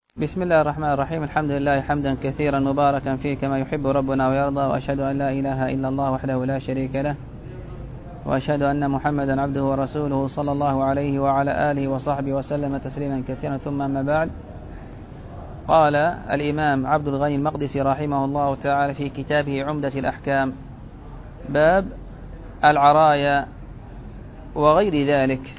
بسم الله الرحمن الرحيم. الحمد لله حمدا كثيرا مباركا فيه كما يحب ربنا ويرضى، وأشهد أن لا إله إلا الله وحده لا شريك له، وأشهد أن محمدا عبده ورسوله صلى الله عليه وعلى آله وصحبه وسلم تسليما كثيرا. ثم أما بعد، قال الإمام عبد الغني المقدسي رحمه الله تعالى في كتابه عمدة الأحكام: باب العرايا وغير ذلك.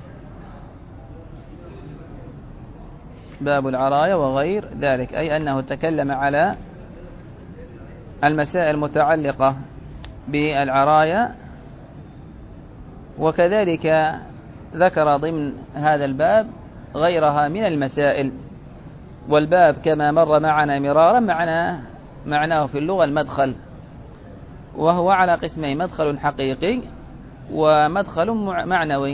باب العرايا وغير ذلك، أي أنه تكلم على المسائل المتعلقة بالعرايا، وكذلك ذكر ضمن هذا الباب غيرها من المسائل. والباب كما مر معنا مرارا معناه في اللغة المدخل، وهو على قسمين: مدخل حقيقي ومدخل معنوي.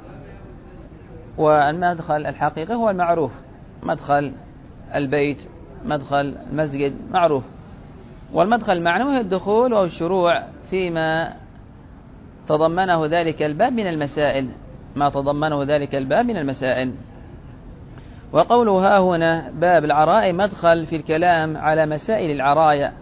والمدخل الحقيقي هو المعروف، مدخل البيت، مدخل المسجد معروف. والمدخل المعنوي هو الدخول والشروع فيما تضمنه ذلك الباب من المسائل، ما تضمنه ذلك الباب من المسائل. وقوله ها هنا باب العراء مدخل في الكلام على مسائل العرايا،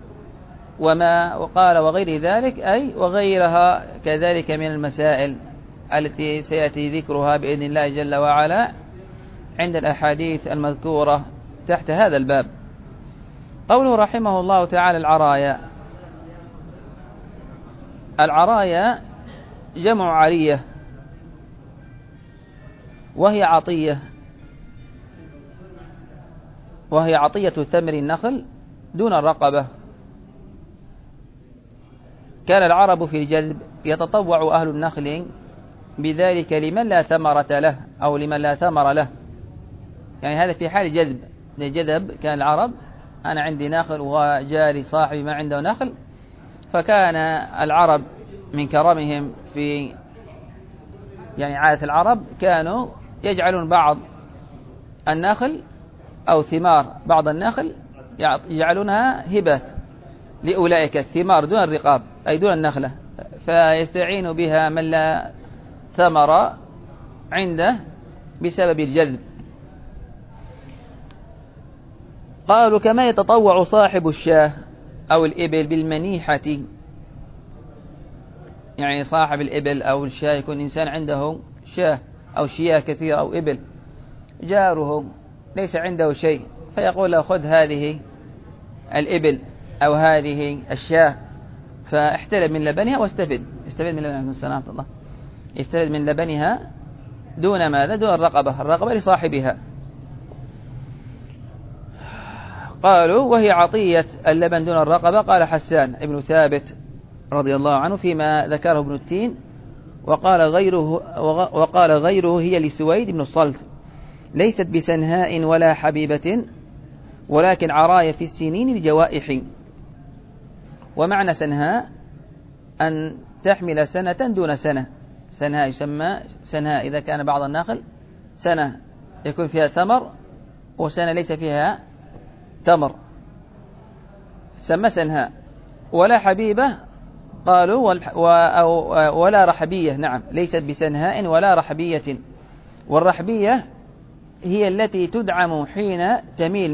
وقال وغير ذلك، أي وغيرها كذلك من المسائل التي سيأتي ذكرها بإذن الله جل وعلا عند الأحاديث المذكورة تحت هذا الباب. قوله رحمه الله تعالى العرايا جمع عرية، وهي عطية ثمر النخل دون الرقبة. كان العرب في الجذب يتطوع أهل النخل بذلك لمن لا ثمرة له أو لمن لا ثمر له، يعني هذا في حال جذب. كان العرب أنا عندي نخل وجاري صاحبي ما عنده نخل، فكان العرب من كرمهم في عادة العرب كانوا يجعلون بعض النخل أو ثمار بعض النخل يجعلونها هبات لأولئك الثمار دون الرقاب، أي دون النخلة، فيستعين بها من لا ثمر عنده بسبب الجذب. قالوا كما يتطوع صاحب الشاه أو الإبل بالمنيحة، يعني صاحب الإبل أو الشاه يكون إنسان عنده شاه أو شياه كثيرة أو إبل، جاره ليس عنده شيء فيقول له خذ هذه الإبل أو هذه الشاه فاحتلب من لبنها واستفد من لبنها، يستفد من لبنها دون ماذا؟ دون الرقبة لصاحبها. قالوا وهي عطية اللبن دون الرقبة. قال حسان ابن ثابت رضي الله عنه فيما ذكره ابن التين، وقال غيره هي لسويد بن الصلت، ليست بسنهاء ولا حبيبة، ولكن عراية في السنين الجوائح. ومعنى سنهاء أن تحمل سنة دون سنة. سنهاء يسمى سنهاء إذا كان بعض النخل سنة يكون فيها ثمر وسنة ليس فيها تمر، سمى سنهاء. ولا حبيبة قالوا ولا رحبية، نعم، ليست بسنهاء ولا رحبية. والرحبية هي التي تدعم حين تميل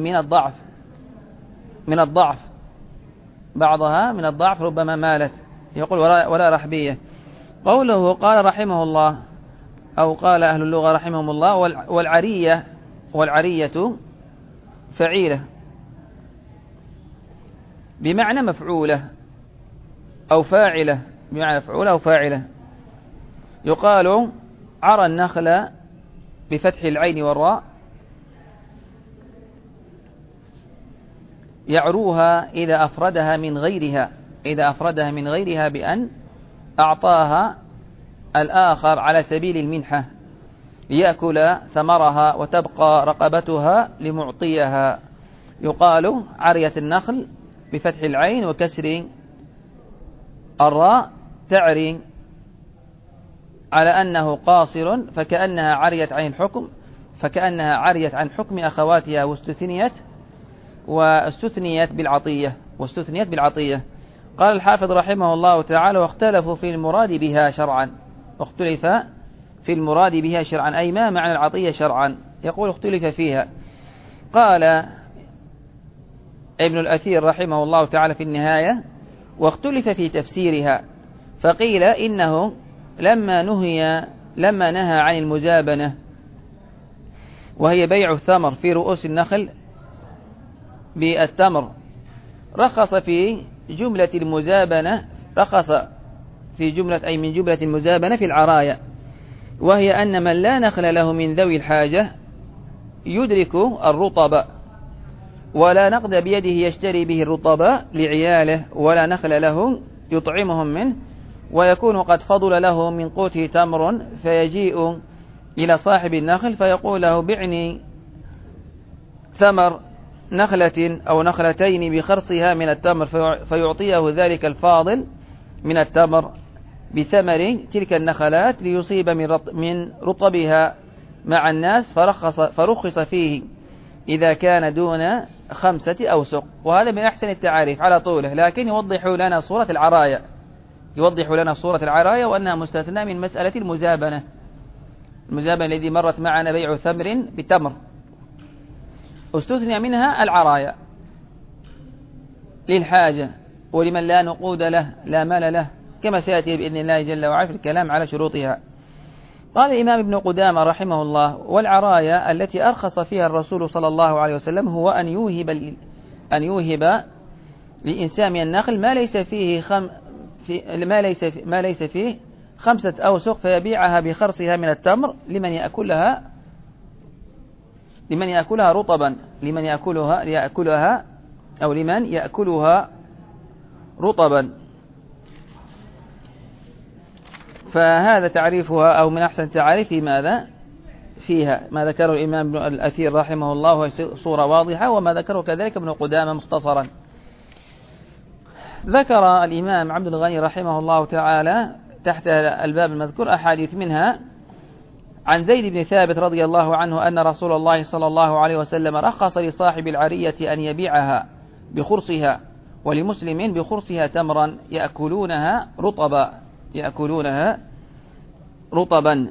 من الضعف بعضها من الضعف ربما مالت، يقول ولا رحبية. قوله قال رحمه الله أو قال أهل اللغة رحمهم الله: والعرية فعيلة بمعنى مفعولة أو فاعلة، بمعنى مفعولة أو فاعلة. يقال عرى النخل بفتح العين والراء، يعروها إذا أفردها من غيرها بأن أعطاها الآخر على سبيل المنحة ليأكل ثمرها وتبقى رقبتها لمعطيها. يقال عرية النخل بفتح العين وكسر الراء، تعري على أنه قاصر، فكأنها عريت عن حكم أخواتها واستثنيت بالعطية. قال الحافظ رحمه الله تعالى: واختلفوا في المراد بها شرعا، أي ما معنى العطية شرعا؟ يقول اختلف فيها، قال ابن الأثير رحمه الله تعالى في النهاية: واختلف في تفسيرها، فقيل إنه لما نهى عن المزابنة، وهي بيع الثمر في رؤوس النخل بالتمر، رخص في جملة المزابنة، رخص في جملة أي من جملة المزابنة في العرايا، وهي أن من لا نخل له من ذوي الحاجة يدرك الرطب ولا نقد بيده يشتري به الرطب لعياله، ولا نخل له يطعمهم منه، ويكون قد فضل له من قوته تمر، فيجيء إلى صاحب النخل فيقول له: بعني ثمر نخلة أو نخلتين بخرصها من التمر، فيعطيه ذلك الفاضل من التمر بثمر تلك النخلات ليصيب من رطبها مع الناس، فرخص فيه إذا كان دون 5 أوسق. وهذا من أحسن التعاريف على طوله، لكن يوضح لنا صورة العرايا، وأنها مستثنى من مسألة المزابنة الذي مرت معنا بيع ثمر بتمر، استثنى منها العرايا للحاجة ولمن لا نقود له لا مال له، كما سيأتي بإذن الله جل وعلا في الكلام على شروطها. قال الإمام ابن قدامة رحمه الله: والعرايا التي أرخص فيها الرسول صلى الله عليه وسلم هو أن يوهب لإنسان من النخل ما ليس فيه 5 أوسق، فيبيعها بخرصها من التمر لمن يأكلها رطبا، لمن يأكلها رطبا. فهذا تعريفها، أو من أحسن تعريف ماذا فيها ما ذكره الإمام ابن الأثير رحمه الله، وهي صورة واضحة، وما ذكره كذلك ابن قدامة مختصرا. ذكر الإمام عبد الغني رحمه الله تعالى تحت الباب المذكور أحاديث، منها عن زيد بن ثابت رضي الله عنه أن رسول الله صلى الله عليه وسلم رخص لصاحب العرية أن يبيعها بخرصها، ولمسلم بخرصها تمرا يأكلونها رطبا.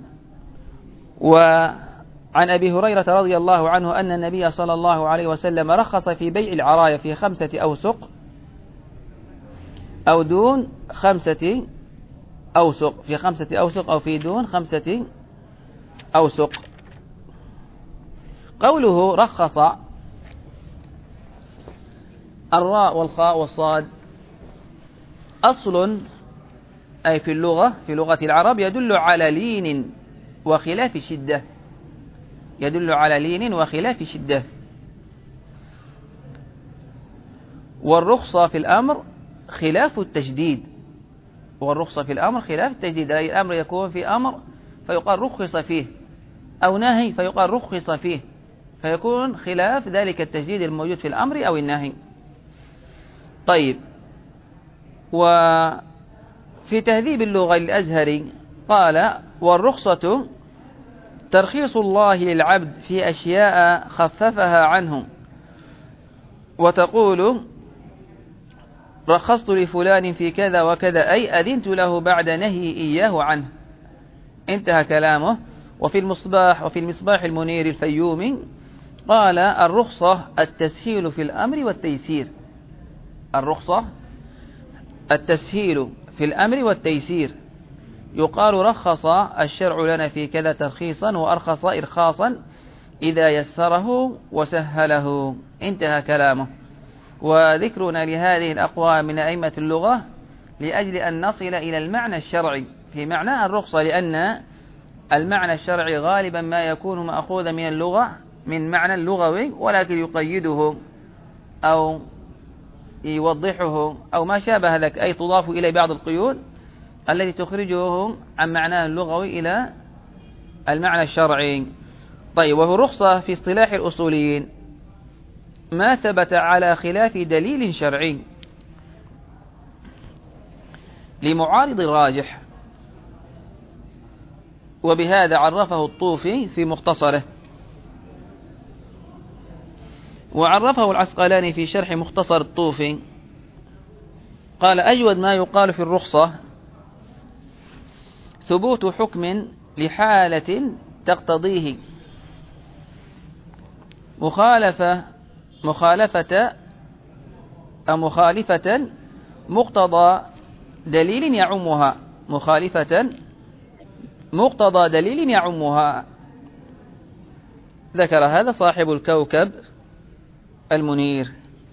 وعن أبي هريرة رضي الله عنه أن النبي صلى الله عليه وسلم رخص في بيع العرايا في 5 أوسق أو دون 5 أوسق، في 5 أوسق أو في دون 5 أوسق. قوله رخص، الراء والخاء والصاد أصل، أي في لغة العرب يدل على لين وخلاف شدة، والرخصة في الأمر خلاف التجديد، أي الأمر يكون في أمر فيقال رخص فيه، أو نهي فيقال رخص فيه، فيكون خلاف ذلك التجديد الموجود في الأمر أو النهي. طيب، وفي تهذيب اللغة للأزهري قال: والرخصة ترخيص الله للعبد في أشياء خففها عنه، وتقول رخصت لفلان في كذا وكذا، أي أذنت له بعد نهي إياه عنه. انتهى كلامه. وفي المصباح المنير الفيومي قال: الرخصة التسهيل في الأمر والتيسير، يقال رخص الشرع لنا في كذا ترخيصا، وأرخص إرخاصا إذا يسره وسهله. انتهى كلامه. وذكرنا لهذه الأقوال من أئمة اللغة لأجل أن نصل إلى المعنى الشرعي في معنى الرخصة، لأن المعنى الشرعي غالبا ما يكون مأخوذا من اللغة، من معنى اللغوي، ولكن يقيده أو يوضحه أو ما شابه ذلك، أي تضاف إلى بعض القيود التي تخرجه عن معناه اللغوي إلى المعنى الشرعي. طيب، وهو الرخصة في اصطلاح الأصوليين ما ثبت على خلاف دليل شرعي لمعارض الراجح، وبهذا عرفه الطوفي في مختصره، وعرفه العسقلاني في شرح مختصر الطوفي. قال: أجود ما يقال في الرخصة ثبوت حكم لحالة تقتضيه، مخالفة مقتضى دليل يعمها، مخالفة مقتضى دليل يعمها. ذكر هذا صاحب الكوكب المنير.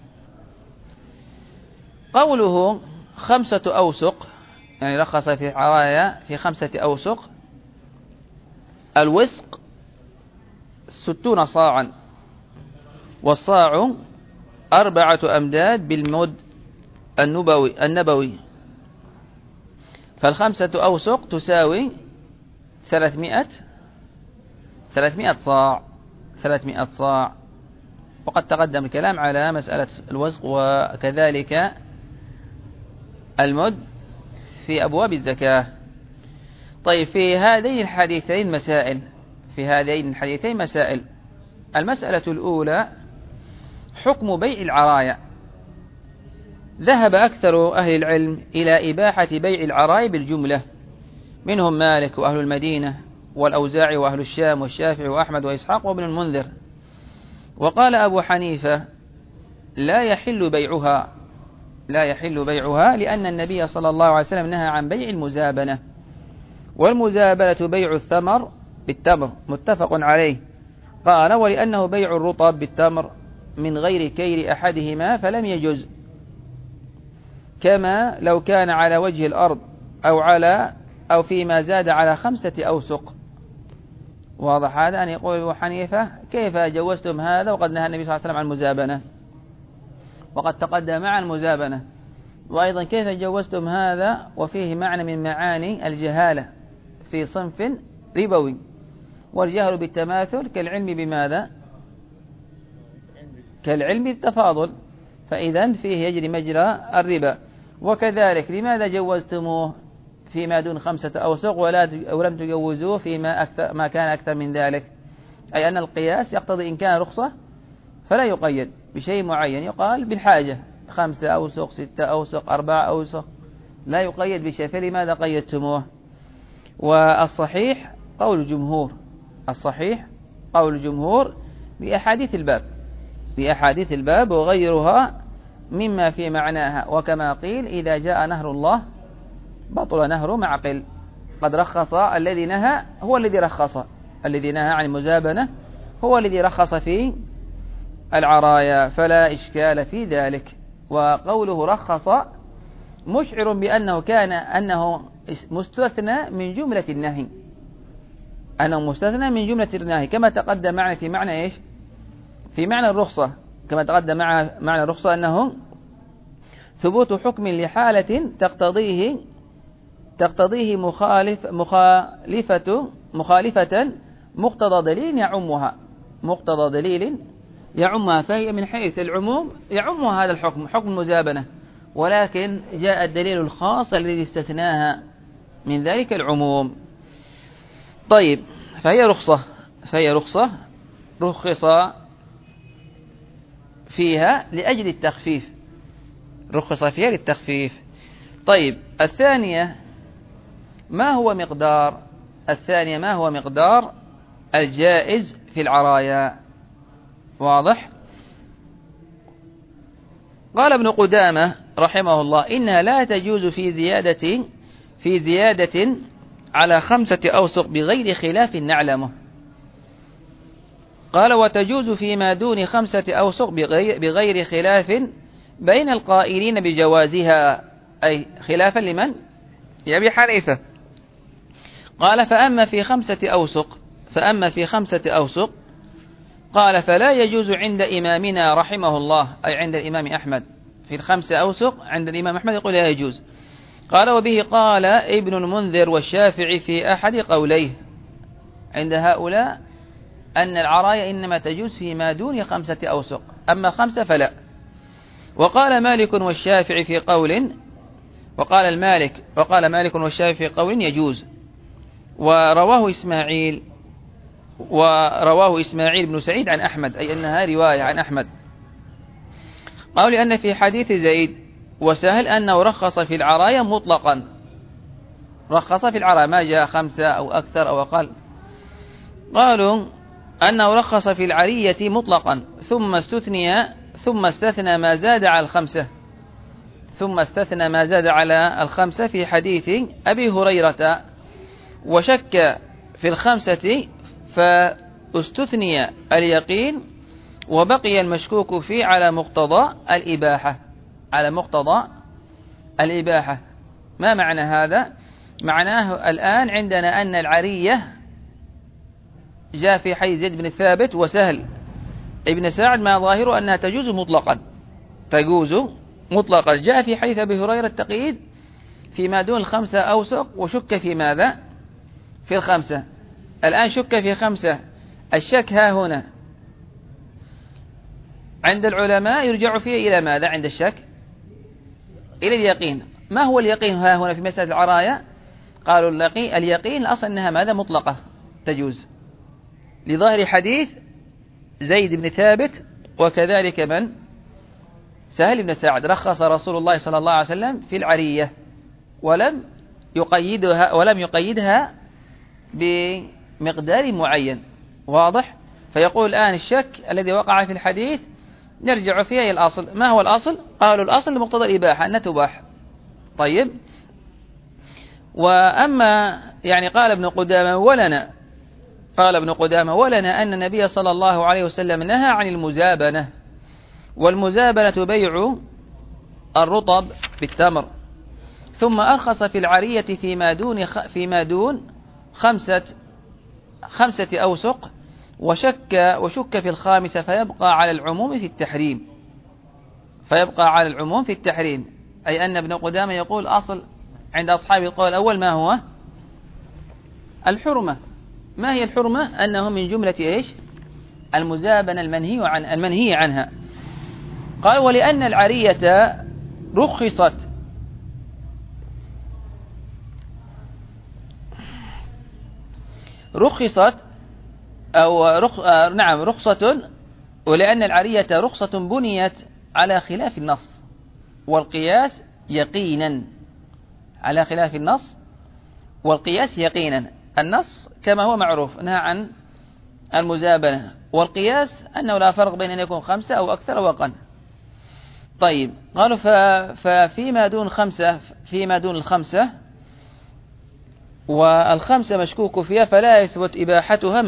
قوله 5 أوسق، يعني رخص في عرايا في 5 أوسق. الوسق 60 صاعا، والصاع 4 أمداد بالمد النبوي، ف5 أوسق تساوي 300 صاع. وقد تقدم الكلام على مسألة الوسق وكذلك المد في أبواب الزكاة. طيب، في هذين الحديثين مسائل. المسألة الأولى حكم بيع العرايا. ذهب أكثر أهل العلم إلى إباحة بيع العرايا بالجملة، منهم مالك وأهل المدينة والأوزاعي وأهل الشام والشافعي وأحمد وإسحاق وابن المنذر. وقال أبو حنيفة لا يحل بيعها لأن النبي صلى الله عليه وسلم نهى عن بيع المزابنة، والمزابنة بيع الثمر بالتمر، متفق عليه. قال ولأنه بيع الرطب بالتمر من غير كيل أحدهما فلم يجز، كما لو كان على وجه الأرض أو فيما زاد على 5 أوسق. واضح هذا؟ أن يقول أبو حنيفة كيف جوزتم هذا وقد نهى النبي صلى الله عليه وسلم عن المزابنة، وقد تقدم مع المزابنة. وأيضا كيف جوزتم هذا وفيه معنى من معاني الجهالة في صنف ربوي، والجهل بالتماثل كالعلم بماذا؟ كالعلم بالتفاضل، فإذا فيه يجري مجرى الربا. وكذلك لماذا جوزتموه فيما دون 5 أوسق ولم تجوزوه ما كان أكثر من ذلك؟ أي أن القياس يقتضي إن كان رخصة فلا يقيد بشيء معين، يقال بالحاجة 5 أوسق 6 أوسق 4 أوسق، لا يقيد بشيء، فلماذا قيدتموه؟ والصحيح قول الجمهور بأحاديث الباب وغيرها مما في معناها. وكما قيل إذا جاء نهر الله بطل نهر معقل. قد رخص الذي نهى عن المزابنة هو الذي رخص في العرايا، فلا إشكال في ذلك. وقوله رخص مشعر بأنه أنه مستثنى من جملة النهي، كما تقدم معنا في معنى إيش؟ في معنى الرخصة، كما تقدم معنى الرخصة أنه ثبوت حكم لحالة تقتضيه مخالفة مقتضى دليل يعمها، فهي من حيث العموم يعمها هذا الحكم، حكم المزابنة، ولكن جاء الدليل الخاص الذي استثناها من ذلك العموم. طيب، فهي رخصة رخص فيها لأجل التخفيف، للتخفيف. طيب، الثانية ما هو مقدار الجائز في العرايا؟ واضح؟ قال ابن قدامة رحمه الله إنها لا تجوز في زيادة على 5 أوسق بغير خلاف نعلمه. قال وتجوز فيما دون 5 أوسق بغير خلاف بين القائلين بجوازها، أي خلافا لمن؟ لأبي حنيفة. قال فأما في 5 أوسق قال فلا يجوز عند إمامنا رحمه الله، أي عند الإمام أحمد، في 5 أوسق عند الإمام أحمد يقول لا يجوز. قال وبه قال ابن المنذر والشافعي في أحد قوليه، عند هؤلاء أن العرايا إنما تجوز فيما دون 5 أوسق، أما 5 فلا. وقال مالك والشافعي في قول، وقال مالك والشافعي في قول يجوز. ورواه إسماعيل بن سعيد عن أحمد، أي أنها رواية عن أحمد. قالوا لأن في حديث زيد وسهل أنه رخص في العرايا مطلقا، رخص في العرايا ما جاء 5 أو أكثر أو أقل. قالوا أنه رخص في العرية مطلقا ثم استثنى ما زاد على الخمسة في حديث أبي هريرة، وشك في الخمسة فاستثني اليقين وبقي المشكوك فيه على مقتضى الإباحة. ما معنى هذا؟ معناه الآن عندنا أن العرية جاء في حديث زيد بن ثابت وسهل ابن سعد ما ظاهره أنها تجوز مطلقا. جاء في حديث أبي هريرة التقييد فيما دون الخمسة أوسق، وشك في ماذا؟ في الخمسة. الآن شك في خمسة، الشك ها هنا عند العلماء يرجع فيه إلى ماذا عند الشك؟ إلى اليقين. ما هو اليقين ها هنا في مسألة العراية؟ قالوا اليقين الأصل أنها ماذا؟ مطلقة تجوز، لظاهر حديث زيد بن ثابت وكذلك من؟ سهل بن سعد. رخص رسول الله صلى الله عليه وسلم في العرية ولم يقيدها بمقدار معين. واضح؟ فيقول الآن الشك الذي وقع في الحديث نرجع فيه إلى الأصل. ما هو الأصل؟ قالوا الأصل لمقتضى الإباحة أنها تباح. طيب، وأما يعني قال ابن قدامة ولنا أن النبي صلى الله عليه وسلم نهى عن المزابنة، والمزابنة بيع الرطب بالتمر. ثم أرخص في العرية فيما دون خمسة أوسق، وشك في الخامسة فيبقى على العموم في التحريم. أي أن ابن قدامة يقول أصل عند أصحاب القول الأول ما هو؟ الحرمة. ما هي الحرمة؟ أنه من جملة إيش؟ المزابنة المنهي عنها. قال ولأن العرية رخصت رخصة، ولأن العرية رخصة بنيت على خلاف النص والقياس يقينا. النص كما هو معروف نهى عن المزابنة، والقياس أنه لا فرق بين أن يكون 5 أو أكثر أو أقل. طيب، قالوا ففيما دون الخمسة والخمسة مشكوك فيها فلا يثبت إباحتها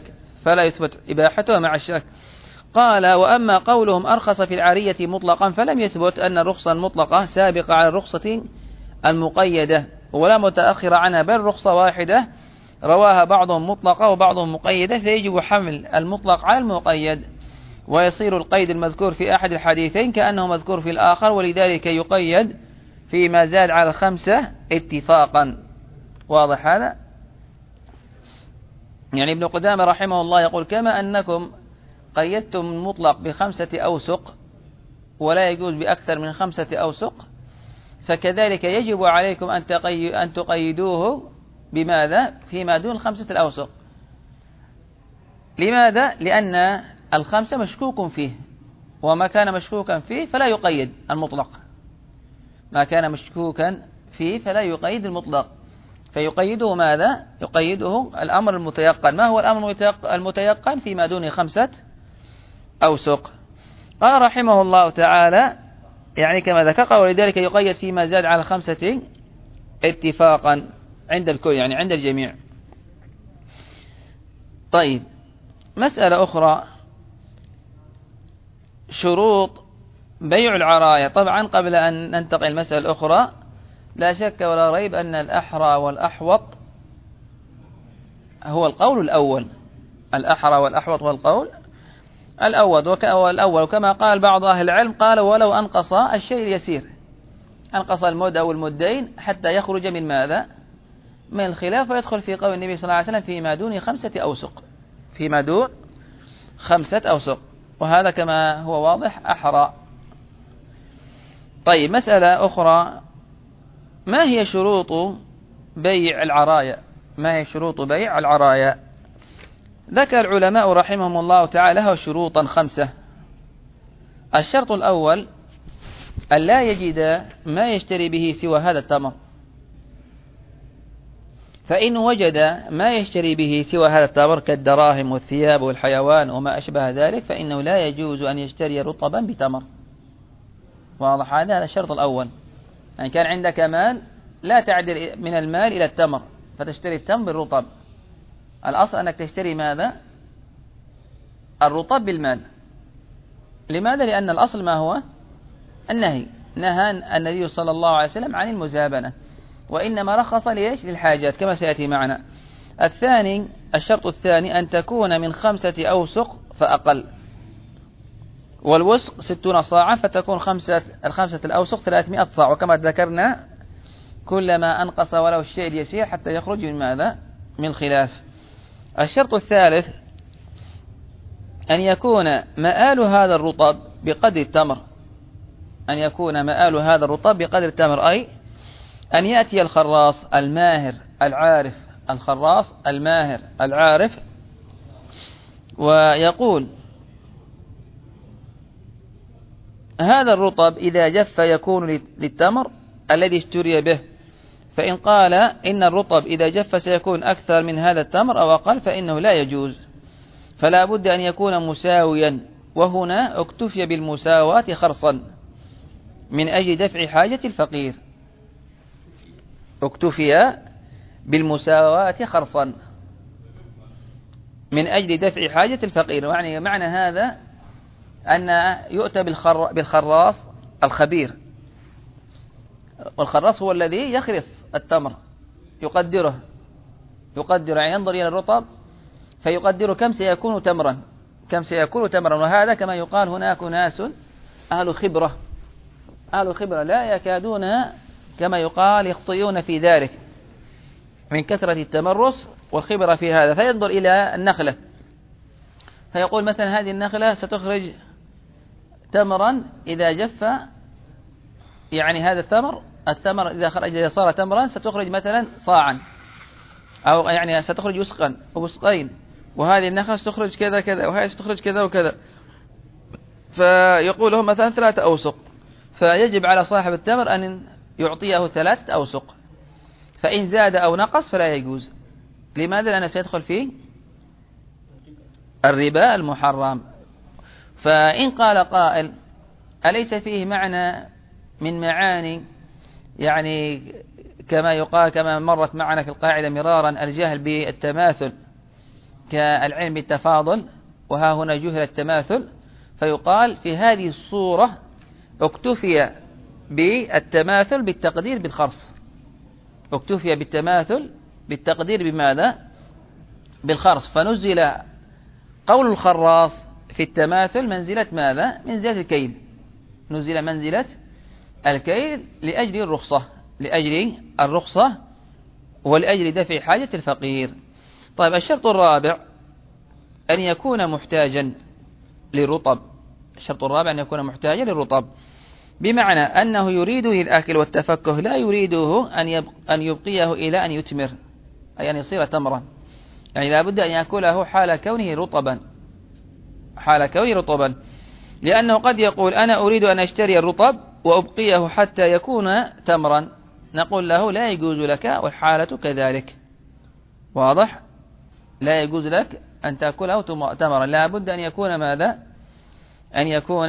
مع الشك. قال وأما قولهم أرخص في العرية مطلقا فلم يثبت أن الرخصة المطلقة سابقة على الرخصة المقيدة ولا متأخرة عنها، بل رخصة واحدة رواها بعضهم مطلقة وبعضهم مقيدة، فيجب حمل المطلق على المقيد، ويصير القيد المذكور في أحد الحديثين كأنه مذكور في الآخر، ولذلك يقيد فيما زاد على 5 اتفاقا. واضح هذا؟ يعني ابن قدامة رحمه الله يقول كما أنكم قيدتم المطلق ب5 أوسق ولا يجوز بأكثر من 5 أوسق، فكذلك يجب عليكم أن تقيدوه بماذا؟ فيما دون 5 الأوسق. لماذا؟ لأن 5 مشكوك فيه، وما كان مشكوكا فيه فلا يقيد المطلق. فيقيده ماذا؟ يقيده الأمر المتيقن. ما هو الأمر المتيقن؟ فيما دون 5 أوسق. قال رحمه الله تعالى يعني كما ذكر، ولذلك يقيد فيما زاد على 5 اتفاقا عند الكل، يعني عند الجميع. طيب، مسألة أخرى، شروط بيع العراية. طبعا قبل أن ننتقل المسألة الأخرى، لا شك ولا ريب أن الأحرى والأحوط هو القول الأول. الأحرى والأحوط هو القول الأول، وكما قال بعض أهل العلم قال ولو أنقص الشيء اليسير، أنقص المد أو المدين حتى يخرج من ماذا؟ من الخلاف، ويدخل في قول النبي صلى الله عليه وسلم فيما دون 5 أوسق. وهذا كما هو واضح أحرى. طيب، مسألة أخرى، ما هي شروط بيع العراية؟ ذكر العلماء رحمهم الله تعالى له شروطا 5. الشرط الأول أن لا يجد ما يشتري به سوى هذا التمر. فإن وجد ما يشتري به سوى هذا التمر كالدراهم والثياب والحيوان وما أشبه ذلك فإنه لا يجوز أن يشتري رطبا بتمر. واضح هذا الشرط الأول. يعني كان عندك مال لا تعدل من المال إلى التمر فتشتري التمر بالرطب، الأصل أنك تشتري ماذا؟ الرطب بالمال. لماذا؟ لأن الأصل ما هو؟ النهي، نهى النبي صلى الله عليه وسلم عن المزابنة، وإنما رخص ليش؟ للحاجات كما سيأتي معنا. الثاني، الشرط الثاني أن تكون من 5 أوسق فأقل، والوسق 60 صاعا، فتكون الخمسة الأوسق 300 صاع، وكما ذكرنا كلما أنقص ولو الشيء اليسير حتى يخرج من ماذا؟ من الخلاف. الشرط الثالث أن يكون مآل هذا الرطب بقدر التمر، أن يكون مآل هذا الرطب بقدر التمر، أي أن يأتي الخراص الماهر العارف، الخراص الماهر العارف، ويقول هذا الرطب إذا جف يكون للتمر الذي اشتري به، فإن قال إن الرطب إذا جف سيكون أكثر من هذا التمر أو أقل فإنه لا يجوز، فلا بد أن يكون مساويا، وهنا اكتفي بالمساواة خرصا من أجل دفع حاجة الفقير، اكتفي بالمساواة خرصا من أجل دفع حاجة الفقير. يعني معنى هذا أن يؤتى بالخراص الخبير، والخراص هو الذي يخرص التمر، يقدره يعني ينظر إلى الرطب فيقدر كم سيكون تمرا، وهذا كما يقال هناك ناس أهل خبرة لا يكادون كما يقال يخطئون في ذلك من كثرة التمرس والخبرة في هذا، فينظر إلى النخلة فيقول مثلا هذه النخلة ستخرج تمرا إذا جف، يعني هذا التمر إذا صار تمرا ستخرج مثلا صاعا، أو يعني ستخرج وسقا أو وسقين، وهذه النخلة ستخرج كذا كذا، وهذه ستخرج كذا وكذا، فيقول لهم مثلا 3 أوسق، فيجب على صاحب التمر أن يعطيه 3 أوسق، فإن زاد أو نقص فلا يجوز. لماذا؟ لأنه سيدخل فيه الربا المحرم. فإن قال قائل أليس فيه معنى من معاني يعني كما يقال كما مرت معنا في القاعدة مرارا الجهل بالتماثل كالعلم بالتفاضل، وها هنا جهل التماثل، فيقال في هذه الصورة اكتفي بالتماثل بالتقدير بالخرص، اكتفي بالتماثل بالتقدير بماذا؟ بالخرص، فنزل قول الخراص في التماثل منزلة ماذا؟ منزلة الكيل، نزل منزلة الكيل لأجل الرخصة ولأجل دفع حاجة الفقير. طيب الشرط الرابع أن يكون محتاجا للرطب، الشرط الرابع أن يكون محتاجا للرطب، بمعنى أنه يريده للأكل والتفكه، لا يريده أن يبقيه إلى أن يتمر، أي أن يصير تمرا، يعني لا بد أن يأكله حال كونه رطبا، لأنه قد يقول أنا أريد أن أشتري الرطب وأبقيه حتى يكون تمرا، نقول له لا يجوز لك والحالة كذلك. واضح؟ لا يجوز لك أن تأكله تمرا، لا بد أن يكون ماذا؟ أن يكون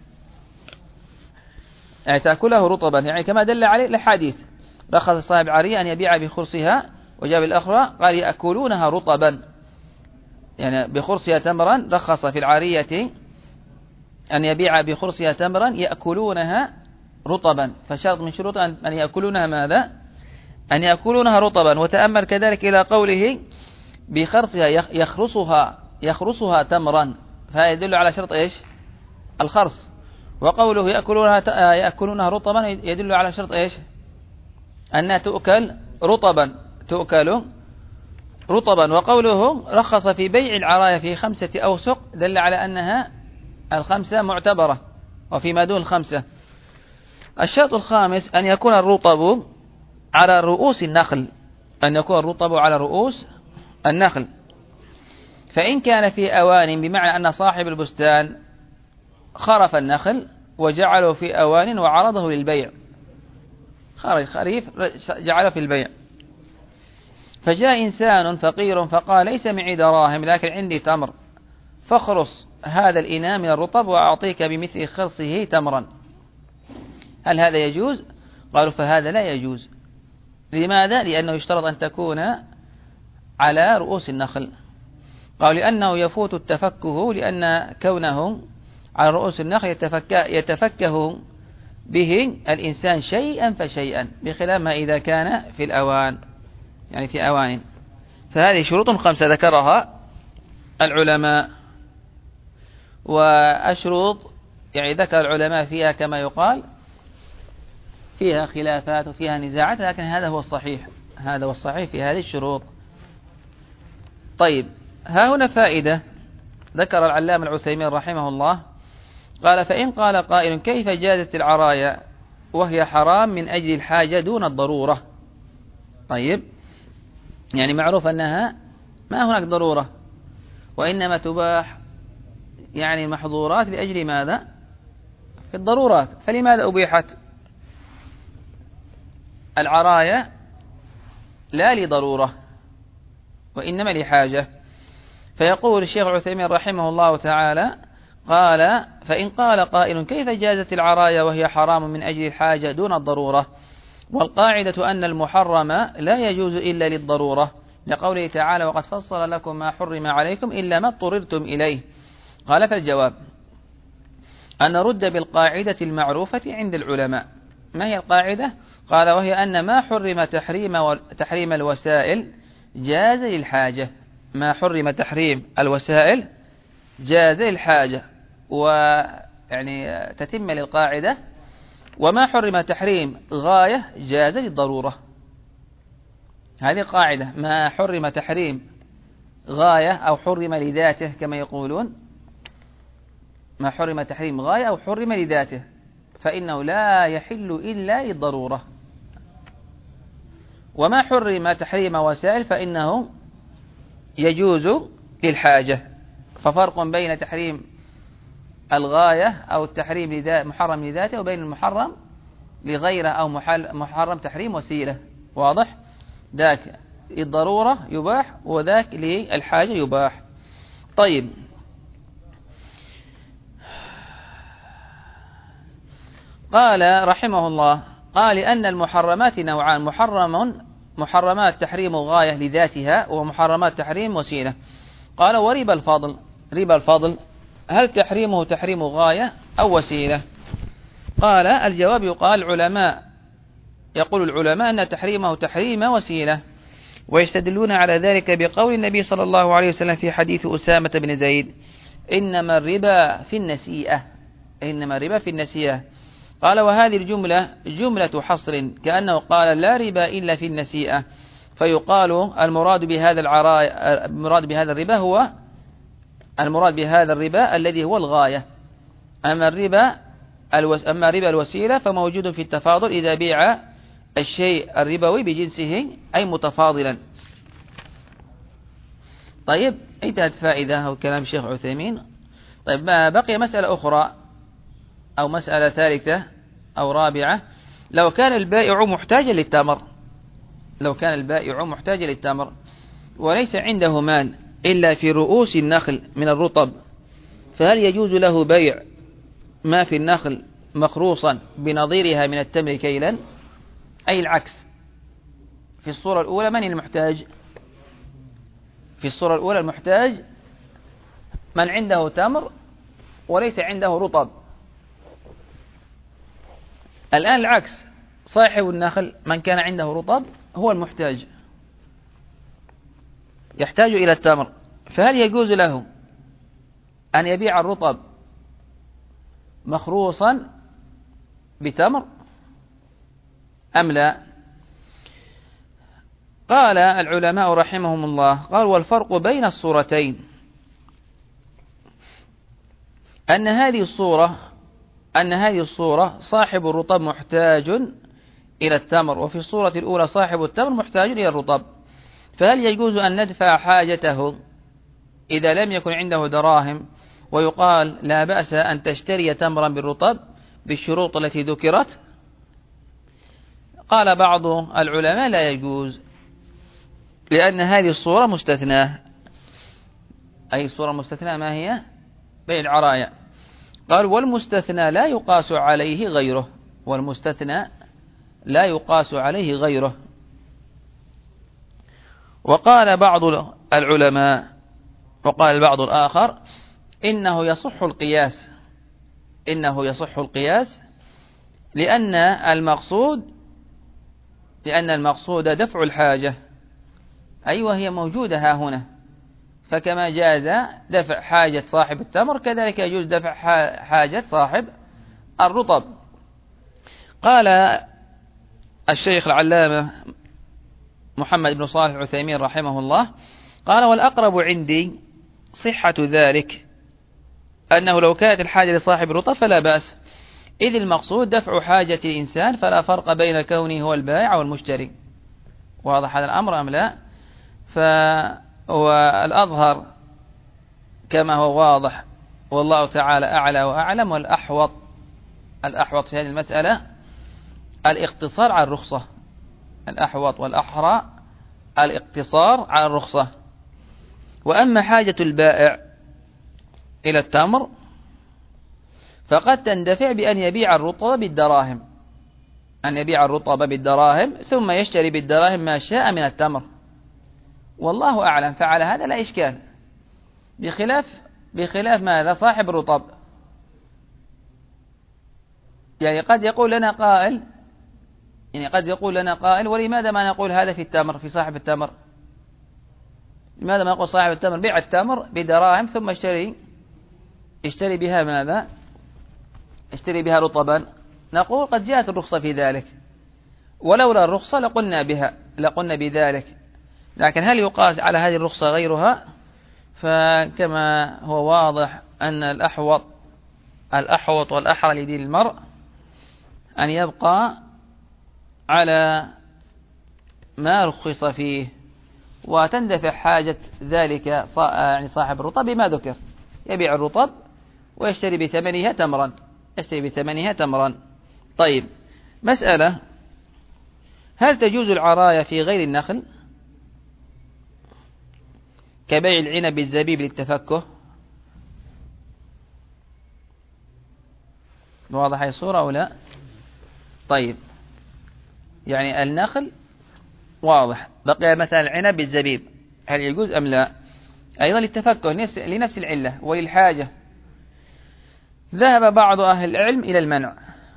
يعني تأكله رطبا، يعني كما دل عليه الحديث رخص صاحب عرية أن يبيع بخرصها، وجاء بالأخرى قال يأكلونها رطبا، يعني بخرصها تمرا، رخص في العارية أن يبيع بخرصها تمرا يأكلونها رطبا، فشرط من شروط أن يأكلونها ماذا؟ أن يأكلونها رطبا. وتأمل كذلك إلى قوله بخرصها يخرصها تمرا، فهذا يدل على شرط إيش؟ الخرص. وقوله يأكلونها رطبا يدل على شرط إيش؟ أنها تؤكل رطبا. وقوله رخص في بيع العرايا في 5 أوسق دل على أنها 5 معتبرة، وفيما دون 5. الشرط الخامس أن يكون الرطب على رؤوس النخل، فإن كان في أوان، بمعنى أن صاحب البستان خرف النخل وجعله في أوان وعرضه للبيع، خريف جعله في البيع، فجاء إنسان فقير فقال ليس معي دراهم لكن عندي تمر، فاخرص هذا الإناء من الرطب وأعطيك بمثل خرصه تمرا، هل هذا يجوز؟ قالوا فهذا لا يجوز. لماذا؟ لأنه يشترط أن تكون على رؤوس النخل. قالوا لأنه يفوت التفكه، لأن كونه على رؤوس النخل يتفكه به الإنسان شيئا فشيئا، بخلاف ما إذا كان في الأوان، يعني في أوان. فهذه شروط 5 ذكرها العلماء، والشروط يعني ذكر العلماء فيها كما يقال فيها خلافات وفيها نزاعات، لكن هذا هو الصحيح، هذا هو الصحيح في هذه الشروط. طيب، ها هنا فائدة ذكر العلامة العثيمين رحمه الله، قال فإن قال قائل كيف جازت العرايا وهي حرام من أجل الحاجة دون الضرورة؟ طيب، يعني معروف أنها ما هناك ضرورة، وإنما تباح يعني المحظورات لأجل ماذا؟ في الضرورات. فلماذا أبيحت العرايا؟ لا لضرورة وإنما لحاجة. فيقول الشيخ عثيمين رحمه الله تعالى قال فإن قال قائل كيف جازت العرايا وهي حرام من أجل الحاجة دون الضرورة؟ والقاعدة أن المحرم لا يجوز إلا للضرورة، لقوله تعالى وقد فصل لكم ما حرم عليكم إلا ما اضطررتم إليه. قال فالجواب أن نرد بالقاعدة المعروفة عند العلماء. ما هي القاعدة؟ قال وهي أن ما حرم تحريم الوسائل جاز للحاجة. ما حرم تحريم الوسائل جاز للحاجة، ويعني تتم للقاعدة وما حرم تحريم غاية جاز للضرورة. هذه قاعدة، ما حرم تحريم غاية أو حرم لذاته كما يقولون، ما حرم تحريم غاية أو حرم لذاته فإنه لا يحل إلا للضرورة، وما حرم تحريم وسائل فإنه يجوز للحاجة. ففرق بين تحريم الغاية أو التحريم محرم لذاته وبين المحرم لغيره أو محرم تحريم وسيلة. واضح؟ ذاك الضرورة يباح وذاك للحاجة يباح. طيب، قال رحمه الله قال لأن المحرمات نوعان، محرمات تحريم غاية لذاتها ومحرمات تحريم وسيلة. قال وربا الفضل، ربا الفضل هل تحريمه تحريم غاية أو وسيلة؟ قال الجواب يقول العلماء أن تحريمه تحريم وسيلة، ويستدلون على ذلك بقول النبي صلى الله عليه وسلم في حديث أسامة بن زيد إنما الربا في النسيئة، إنما الربا في النسيئة. قال وهذه الجملة جملة حصر، كأنه قال لا ربا إلا في النسيئة، فيقال المراد بهذا الربا هو الذي هو الغاية. أما ربا الوسيلة فموجود في التفاضل إذا بيع الشيء الربوي بجنسه أي متفاضلا. طيب، انتهت فائدة أو كلام الشيخ عثيمين. طيب، ما بقي مسألة أخرى أو مسألة ثالثة أو رابعة. لو كان البائع محتاجا للتمر وليس عنده مال إلا في رؤوس النخل من الرطب، فهل يجوز له بيع ما في النخل مخروصا بنظيرها من التمر كيلا؟ أي العكس. في الصورة الأولى من المحتاج؟ في الصورة الأولى المحتاج من عنده تمر وليس عنده رطب. الآن العكس، صاحب النخل من كان عنده رطب هو المحتاج، يحتاج إلى التمر، فهل يجوز له أن يبيع الرطب مخروصا بتمر أم لا؟ قال العلماء رحمهم الله قال والفرق بين الصورتين أن هذه الصورة صاحب الرطب محتاج إلى التمر، وفي الصورة الأولى صاحب التمر محتاج إلى الرطب، فهل يجوز أن ندفع حاجته إذا لم يكن عنده دراهم ويقال لا بأس أن تشتري تمرا بالرطب بالشروط التي ذكرت؟ قال بعض العلماء لا يجوز، لأن هذه الصورة مستثناة. أي الصورة مستثناة ما هي؟ بيع العرايا. قال والمستثنى لا يقاس عليه غيره. والمستثنى لا يقاس عليه غيره. وقال بعض العلماء وقال البعض الآخر إنه يصح القياس. إنه يصح القياس لأن المقصود دفع الحاجة. أي وهي موجودة ها هنا. فكما جاز دفع حاجة صاحب التمر كذلك يجوز دفع حاجة صاحب الرطب. قال الشيخ العلامة محمد بن صالح العثيمين رحمه الله قال والأقرب عندي صحة ذلك أنه لو كانت الحاجة لصاحب الرطب فلا بأس، إذ المقصود دفع حاجة الإنسان فلا فرق بين كونه هو البائع والمشتري. واضح هذا الأمر أم لا؟ والأظهر كما هو واضح والله تعالى أعلى وأعلم، والأحوط في هذه المسألة الاقتصار على الرخصة. الأحوط والأحرى الاقتصار على الرخصة. وأما حاجة البائع إلى التمر فقد تندفع بأن يبيع الرطب بالدراهم، أن يبيع الرطب بالدراهم ثم يشتري بالدراهم ما شاء من التمر، والله أعلم. فعلى هذا لا إشكال، بخلاف ماذا؟ صاحب الرطب. يعني قد يقول لنا قائل ولماذا ما نقول هذا في التمر، في صاحب التمر؟ لماذا ما نقول صاحب التمر بيع التمر بدراهم ثم اشتري بها ماذا؟ اشتري بها رطبا. نقول قد جاءت الرخصة في ذلك، ولولا الرخصة لقلنا بذلك. لكن هل يقاس على هذه الرخصة غيرها؟ فكما هو واضح أن الأحوط والأحرى لدين المرء أن يبقى على ما رخص فيه، وتندفع حاجة ذلك يعني صاحب الرطب بما ذكر، يبيع الرطب ويشتري بثمنها تمرا. طيب، مسألة: هل تجوز العراية في غير النخل كبيع العنب بالزبيب للتفكه؟ واضح الصورة أو لا؟ طيب، يعني النخل واضح، بقي مثلا العنب بالزبيب، هل يجوز أم لا؟ أيضا للتفكه لنفس العلة وللحاجة. ذهب بعض أهل العلم إلى المنع،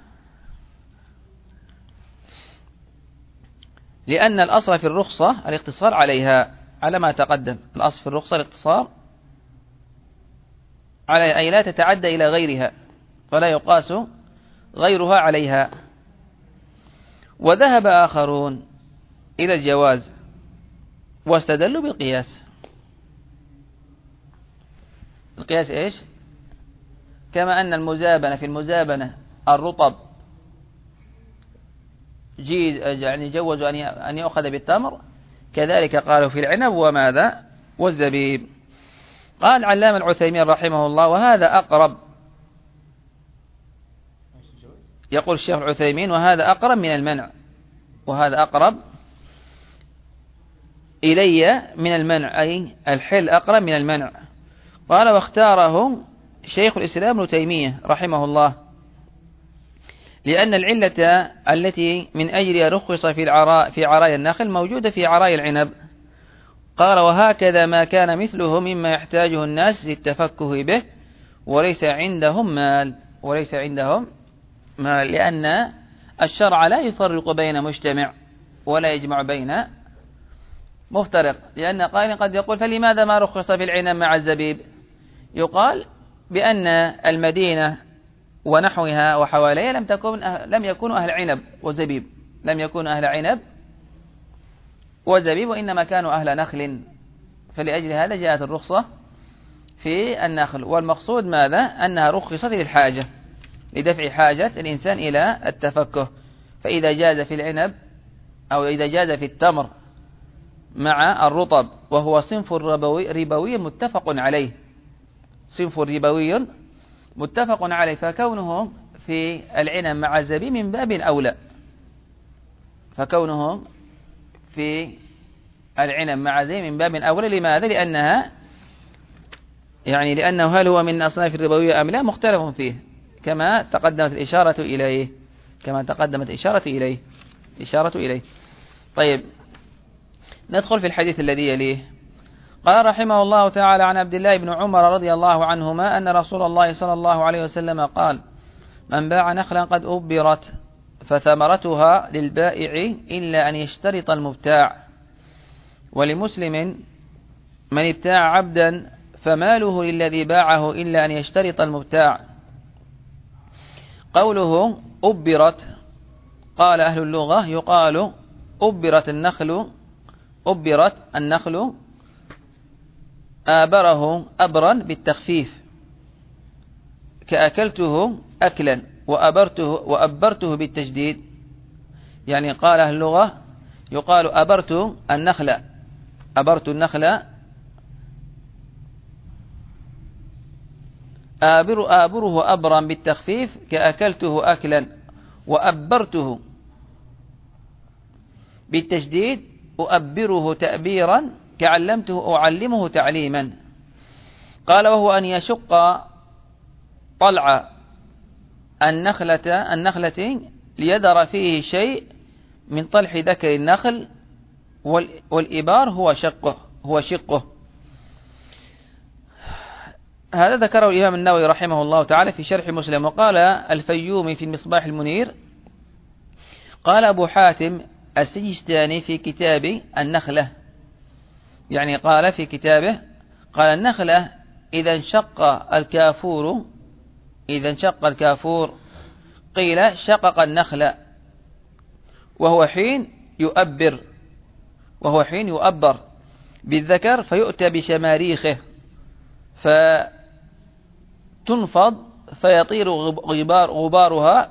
لأن الأصل في الرخصة الاقتصار عليها على ما تقدم. الأصل في الرخصة الاقتصار على أي لا تتعدى إلى غيرها، فلا يقاس غيرها عليها. وذهب آخرون إلى الجواز واستدلوا بالقياس. القياس إيش؟ كما أن في المزابنة الرطب يعني جوزوا أن يأخذ بالتمر، كذلك قالوا في العنب وماذا؟ والزبيب. قال علامة العثيمين رحمه الله وهذا أقرب، يقول الشيخ العثيمين وهذا أقرب من المنع، وهذا أقرب إلي من المنع، أي الحل أقرب من المنع. قال واختاره شيخ الإسلام ابن تيمية رحمه الله لأن العلة التي من أجلها رخص في عرايا النخل موجودة في عرايا العنب. قال وهكذا ما كان مثله مما يحتاجه الناس للتفكه به وليس عندهم مال، لأن الشرع لا يفرق بين مجتمع ولا يجمع بين مفترق. لأن قائل قد يقول فلماذا ما رخص في العنب مع الزبيب؟ يقال بأن المدينة ونحوها وحواليها لم يكونوا أهل عنب وزبيب، وإنما كانوا أهل نخل، فلأجل هذا جاءت الرخصة في النخل. والمقصود ماذا؟ أنها رخصت للحاجة، لدفع حاجة الإنسان إلى التفكه. فإذا جاز في العنب أو إذا جاز في التمر مع الرطب وهو صنف ربوي متفق عليه، فكونهم في العنب مع الزبيب من باب أولى، فكونهم في العنب مع زيت من باب أولى. لماذا؟ لأنه هل هو من أصناف الربوية أم لا مختلف فيه، كما تقدمت الإشارة إليه. طيب، ندخل في الحديث الذي يليه. قال رحمه الله تعالى: عن عبد الله بن عمر رضي الله عنهما أن رسول الله صلى الله عليه وسلم قال: من باع نخلا قد أبرت فثمرتها للبائع إلا أن يشترط المبتاع. ولمسلم: من ابتاع عبدا فماله للذي باعه إلا أن يشترط المبتاع. قوله أبرت، قال أهل اللغة يقال أبرت النخل آبره أبرا بالتخفيف، كأكلته أكلا، وأبرته بالتجديد. يعني قال أهل اللغة يقال أبرت النخل آبره أبرا بالتخفيف، كأكلته أكلا، وأبرته بالتجديد، أؤبره تأبيرا، كعلمته أعلمه تعليما. قال: وهو أن يشق طلع النخلة ليدر فيه شيء من طلح ذكر النخل، والإبار هو شقه. هذا ذكره الإمام النووي رحمه الله تعالى في شرح مسلم. وقال الفيومي في المصباح المنير: قال أبو حاتم السجستاني في كتاب النخلة، يعني قال في كتابه، قال: النخلة إذا انشق الكافور قيل شقق النخل، وهو حين يؤبر بالذكر، فيؤتى بشماريخه فتنفض فيطير غبارها،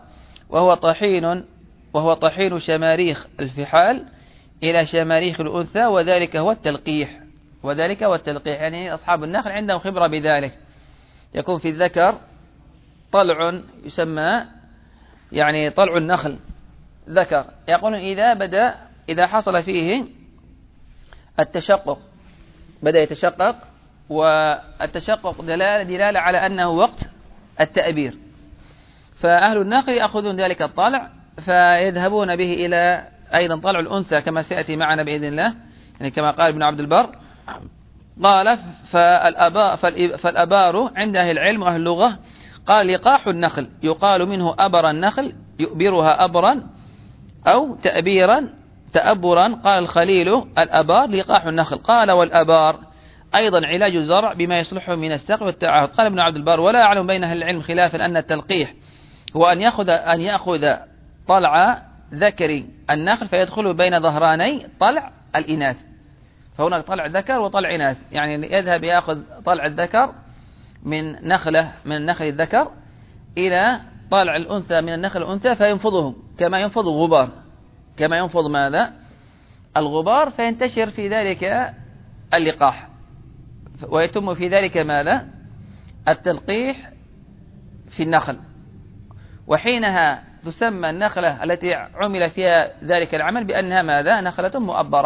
وهو طحين شماريخ الفحال إلى شماريخ الأنثى، وذلك هو التلقيح. يعني أصحاب النخل عندهم خبرة بذلك. يكون في الذكر طلع يسمى يعني طلع النخل ذكر، يقولون إذا حصل فيه التشقق، بدأ يتشقق، والتشقق دلالة على أنه وقت التأبير، فأهل النخل يأخذون ذلك الطلع فيذهبون به إلى أيضا طلع الأنثى، كما سيأتي معنا بإذن الله، يعني كما قال ابن عبد البر. قال: فالأبار عند أهل العلم وأهل اللغة، قال: لقاح النخل يقال منه أبر النخل، يؤبرها أبرا أو تأبرا. قال الخليل: الأبار لقاح النخل. قال: والأبار أيضا علاج الزرع بما يصلحه من السقي والتعاهد. قال ابن عبد البر: ولا أعلم بين أهل العلم خلافا أن التلقيح هو أن يأخذ طلع ذكر النخل فيدخل بين ظهراني طلع الإناث، فهناك طلع ذكر وطلع إناث، يعني يذهب يأخذ طلع الذكر من نخل الذكر إلى طلع الأنثى من النخل الأنثى، فينفضهم كما ينفض الغبار، كما ينفض ماذا؟ الغبار، فينتشر في ذلك اللقاح، ويتم في ذلك ماذا؟ التلقيح في النخل. وحينها تسمى النخلة التي عمل فيها ذلك العمل بأنها ماذا؟ نخلة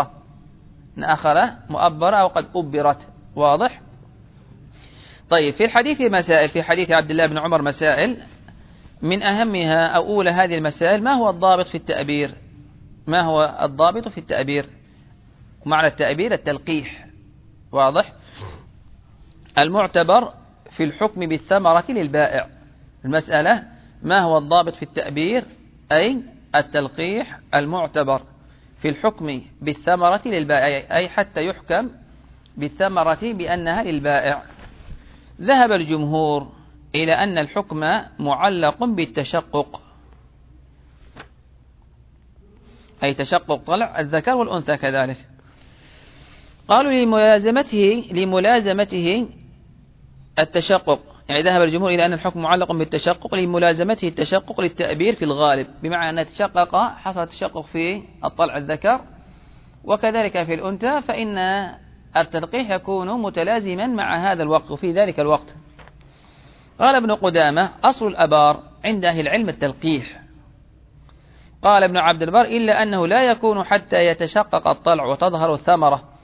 مؤبرة أو قد أبرت. واضح؟ طيب، في الحديث مسائل، في حديث عبد الله بن عمر مسائل، من أهمها أو أولى هذه المسائل: ما هو الضابط في التأبير؟ معنى التأبير التلقيح. واضح؟ المعتبر في الحكم بالثمرة للبائع. المسألة: ما هو الضابط في التأبير؟ أي التلقيح المعتبر في الحكم بالثمرة للبائع، أي حتى يحكم بالثمرة بأنها للبائع. ذهب الجمهور إلى أن الحكم معلق بالتشقق، أي تشقق طلع الذكر والأنثى كذلك. قالوا لملازمته التشقق، يعني ذهب الجمهور إلى أن الحكم معلق بالتشقق لملازمته التشقق للتأبير في الغالب، بمعنى أن حصل تشقق في الطلع الذكر وكذلك في الأنثى، فإن التلقيح يكون متلازما مع هذا الوقت وفي ذلك الوقت. قال ابن قدامة: أصل الأبار عند أهل العلم التلقيح. قال ابن عبد البر: إلا أنه لا يكون حتى يتشقق الطلع وتظهر الثمرة،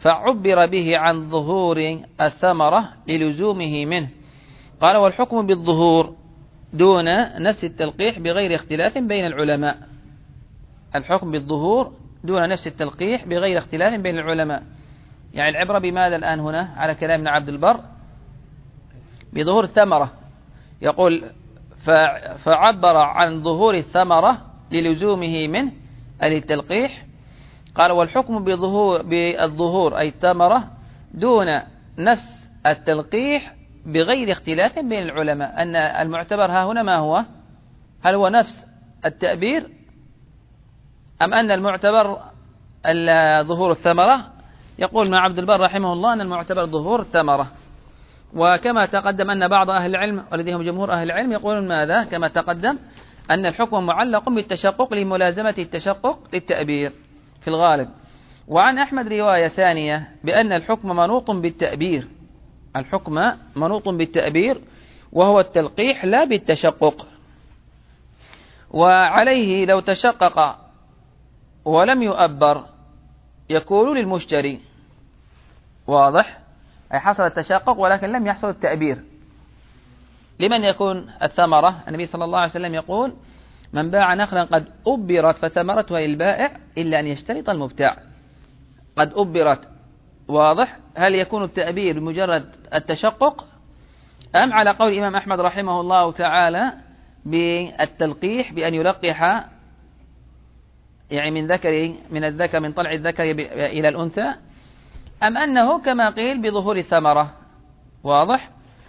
فعبر به عن ظهور الثمرة للزومه منه. قال والحكم بالظهور دون نفس التلقيح بغير اختلاف بين العلماء. الحكم بالظهور دون نفس التلقيح بغير اختلاف بين العلماء، يعني العبرة بماذا الآن هنا على كلام ابن عبد البر؟ بظهور الثمرة. يقول فعبر عن ظهور الثمرة للزومه منه أي التلقيح. قال والحكم بالظهور أي الثمرة دون نفس التلقيح بغير اختلاف بين العلماء. أن المعتبر ها هنا ما هو؟ هل هو نفس التأبير أم أن المعتبر ظهور الثمرة؟ يقول ابن عبد البر رحمه الله أن المعتبر ظهور الثمرة. وكما تقدم أن بعض أهل العلم ولديهم جمهور أهل العلم يقولون ماذا؟ كما تقدم أن الحكم معلق بالتشقق لملازمة التشقق للتأبير في الغالب. وعن أحمد رواية ثانية بأن الحكم منوط بالتأبير، الحكم منوط بالتأبير وهو التلقيح لا بالتشقق. وعليه لو تشقق ولم يؤبر يكون للمشتري. واضح؟ أي حصل التشقق ولكن لم يحصل التأبير. لمن يكون الثمرة؟ النبي صلى الله عليه وسلم يقول من باع نخلا قد أبرت فثمرتها للبائع إلا أن يشترط المبتاع. قد أبرت. واضح؟ هل يكون التأبير بمجرد التشقق أم على قول الإمام أحمد رحمه الله تعالى بالتلقيح بأن يلقح يعني من طلع الذكر إلى الأنثى، أم أنه كما قيل بظهور الثمرة؟ واضح؟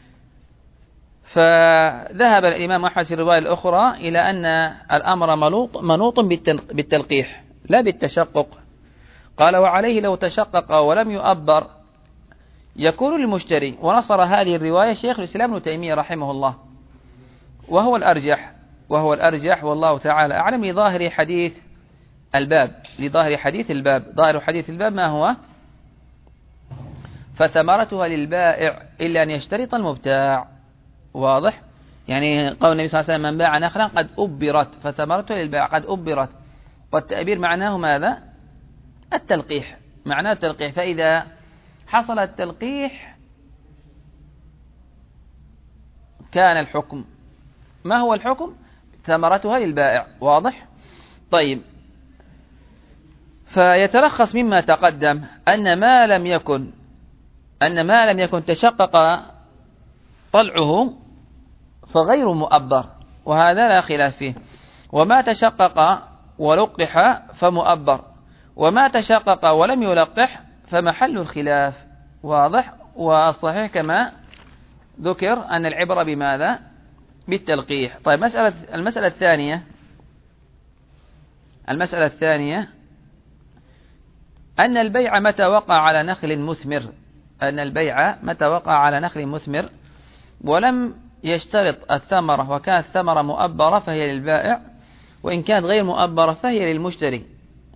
فذهب الإمام أحمد في الرواية الأخرى إلى أن الأمر منوط بالتلقيح لا بالتشقق. قال وعليه لو تشقق ولم يؤبر يكون للمشتري. ونصر هذه الرواية شيخ الإسلام ابن تيمية رحمه الله، وهو الأرجح والله تعالى أعلم لظاهر حديث الباب. ظاهر حديث الباب ما هو؟ فثمرتها للبائع إلا أن يشترط المبتاع. واضح؟ يعني قول النبي صلى الله عليه وسلم من باع نخلا قد أبرت فثمرتها للبائع قد أبرت، والتأبير معناه ماذا؟ التلقيح، معناه التلقيح. فإذا حصل التلقيح كان الحكم. ما هو الحكم؟ ثمرتها للبائع. واضح؟ طيب، فيتلخص مما تقدم أن ما لم يكن تشقق طلعه فغير مؤبر، وهذا لا خلاف فيه. وما تشقق ولقح فمؤبر، وما تشقق ولم يلقح فمحل الخلاف. واضح؟ والصحيح كما ذكر أن العبرة بماذا؟ بالتلقيح. طيب، المسألة الثانية أن البيع متى وقع على نخل مثمر ولم يشترط الثمرة وكانت الثمرة مؤبرة فهي للبائع، وإن كانت غير مؤبرة فهي للمشتري.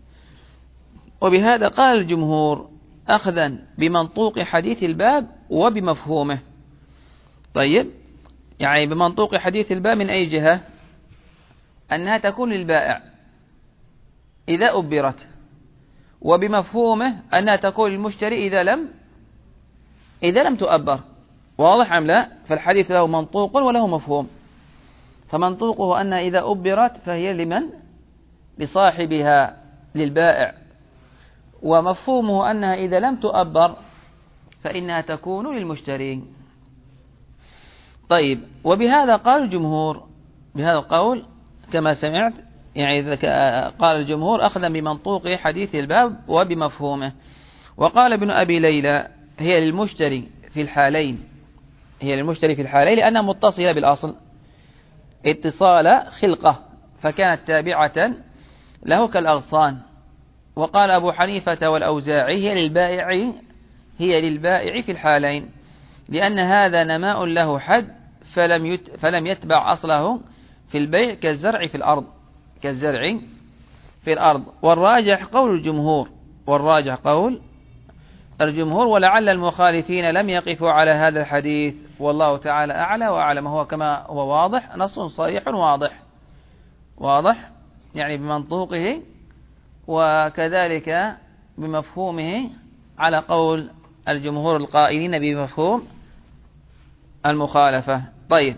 وبهذا قال الجمهور أخذا بمنطوق حديث الباب وبمفهومه. طيب، يعني بمنطوق حديث الباب من أي جهة؟ أنها تكون للبائع إذا أبرت، وبمفهومه أنها تكون للمشتري إذا لم تؤبر. واضح أم لا؟ فالحديث له منطوق وله مفهوم. فمنطوقه أنها إذا أبرت فهي لمن؟ لصاحبها للبائع. ومفهومه أنها إذا لم تؤبر فإنها تكون للمشتري. طيب، وبهذا قال الجمهور، بهذا القول كما سمعت، يعني قال الجمهور أخذا بمنطوق حديث الباب وبمفهومه. وقال ابن أبي ليلى هي للمشتري في الحالين لأنها متصلة بالأصل اتصال خلقة، فكانت تابعة له كالأغصان. وقال أبو حنيفة والأوزاعي هي للبائع في الحالين، لأن هذا نماء له حد فلم يتبع أصله في البيع كالزرع في الأرض. والراجح قول الجمهور، ولعل المخالفين لم يقفوا على هذا الحديث، والله تعالى أعلى وأعلم. هو كما هو واضح، نص صريح واضح يعني بمنطوقه وكذلك بمفهومه على قول الجمهور القائلين بمفهوم المخالفة. طيب،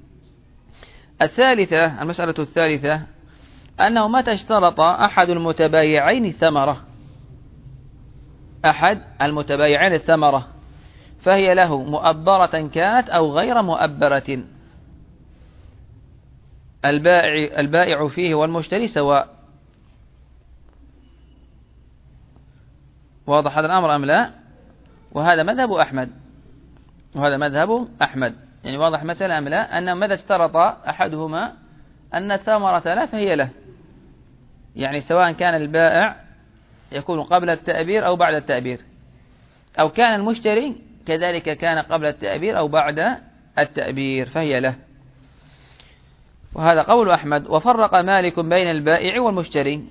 الثالثة، المسألة الثالثة أنه متى اشترط أحد المتبايعين الثمرة، أحد المتبايعين الثمرة، فهي له مؤبرة كانت أو غير مؤبرة، البائع فيه والمشتري سواء. واضح هذا الأمر أم لا؟ وهذا مذهب أحمد، وهذا مذهب أحمد. يعني واضح مثلا أم لا؟ أن ماذا اشترط أحدهما أن الثمرة له فهي له، يعني سواء كان البائع يكون قبل التأبير أو بعد التأبير، أو كان المشتري كذلك كان قبل التأبير أو بعد التأبير فهي له. وهذا قول أحمد. وفرق مالك بين البائع والمشتري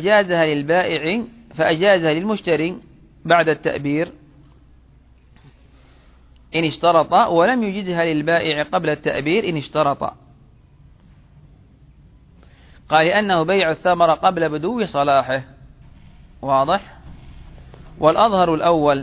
فأجازها للمشتري بعد التأبير إن اشترط، ولم يجزها للبائع قبل التأبير إن اشترط. قال لأنه بيع الثمرة قبل بدو صلاحه. واضح. والأظهر الأول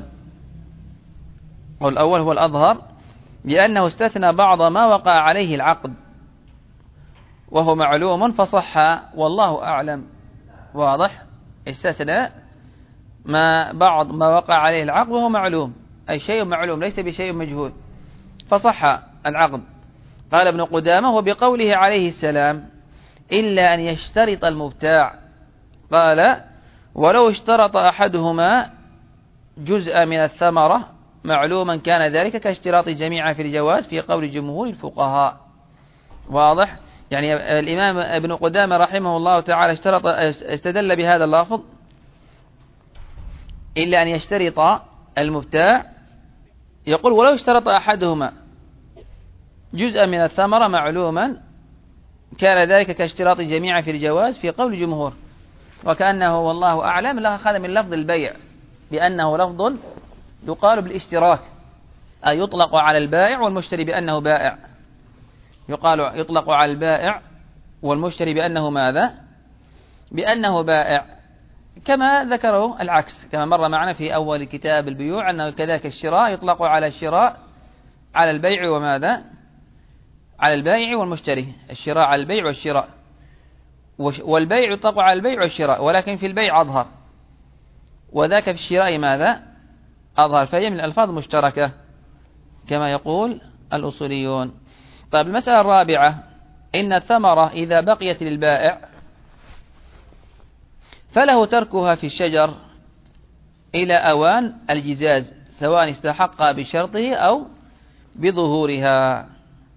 هو الأظهر، لأنه استثنى بعض ما وقع عليه العقد وهو معلوم فصح والله أعلم. واضح. استثنى بعض ما وقع عليه العقد وهو معلوم، أي شيء معلوم ليس بشيء مجهول، فصح العقد. قال ابن قدامة وبقوله عليه السلام إلا أن يشترط المبتاع، قال ولو اشترط أحدهما جزء من الثمرة معلوما كان ذلك كاشتراط جميعا في الجواز في قول جمهور الفقهاء. واضح. يعني الإمام ابن قدامة رحمه الله تعالى استدل بهذا اللفظ إلا أن يشترط المبتاع، يقول ولو اشترط أحدهما جزءا من الثمرة معلوما كان ذلك كاشتراط جميعا في الجواز في قول جمهور، وكأنه والله أعلم لا أخذ من لفظ البيع بأنه لفظ يقال بالاشتراك، أي يطلق على البائع والمشتري بأنه بائع، يطلق على البائع والمشتري بأنه ماذا؟ بأنه بائع، كما ذكروا العكس كما مر معنا في أول كتاب البيوع أنه كذلك الشراء يطلق على الشراء على البيع وماذا؟ على البائع والمشتري، الشراء على البيع والشراء، والبيع يطلق على البيع والشراء، ولكن في البيع أظهر، وذاك في الشراء ماذا؟ أظهر، فهي من الألفاظ مشتركة كما يقول الأصوليون. طيب، المسألة الرابعة إن الثمرة إذا بقيت للبائع فله تركها في الشجر إلى أوان الجزاز سواء استحق بشرطه أو بظهورها.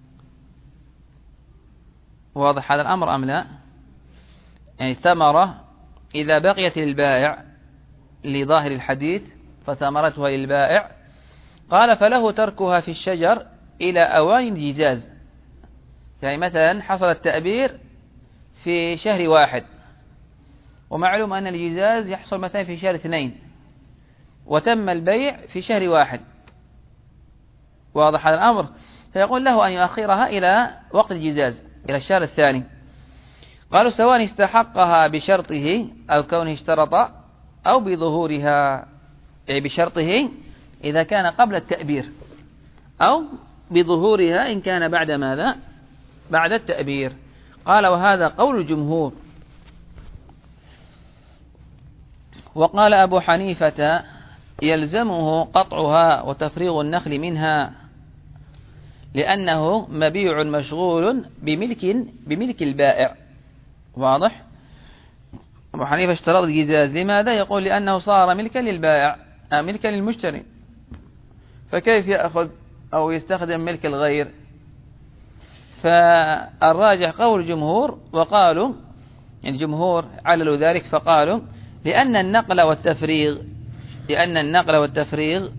واضح هذا الأمر أم لا؟ يعني الثمرة إذا بقيت للبائع لظاهر الحديث فثمرتها للبائع، قال فله تركها في الشجر إلى أوان الجزاز. يعني مثلا حصل التأبير في شهر 1 ومعلوم أن الجزاز يحصل مثلا في شهر 2 وتم البيع في شهر 1. واضح هذا الأمر. فيقول له أن يؤخرها إلى وقت الجزاز إلى الشهر الثاني. قالوا سواء استحقها بشرطه أو كونه اشترط أو بظهورها، يعني بشرطه إذا كان قبل التأبير أو بظهورها إن كان بعد ماذا؟ بعد التأبير. قال وهذا قول الجمهور. وقال أبو حنيفة يلزمه قطعها وتفريغ النخل منها لأنه مبيع مشغول بملك البائع. واضح. أبو حنيفة اشترط الجزاز لماذا؟ يقول لأنه صار ملكا للبائع ملكا للمشتري، فكيف يأخذ أو يستخدم ملك الغير؟ فالراجح قول الجمهور، وقالوا يعني الجمهور عللوا ذلك فقالوا لأن النقل والتفريغ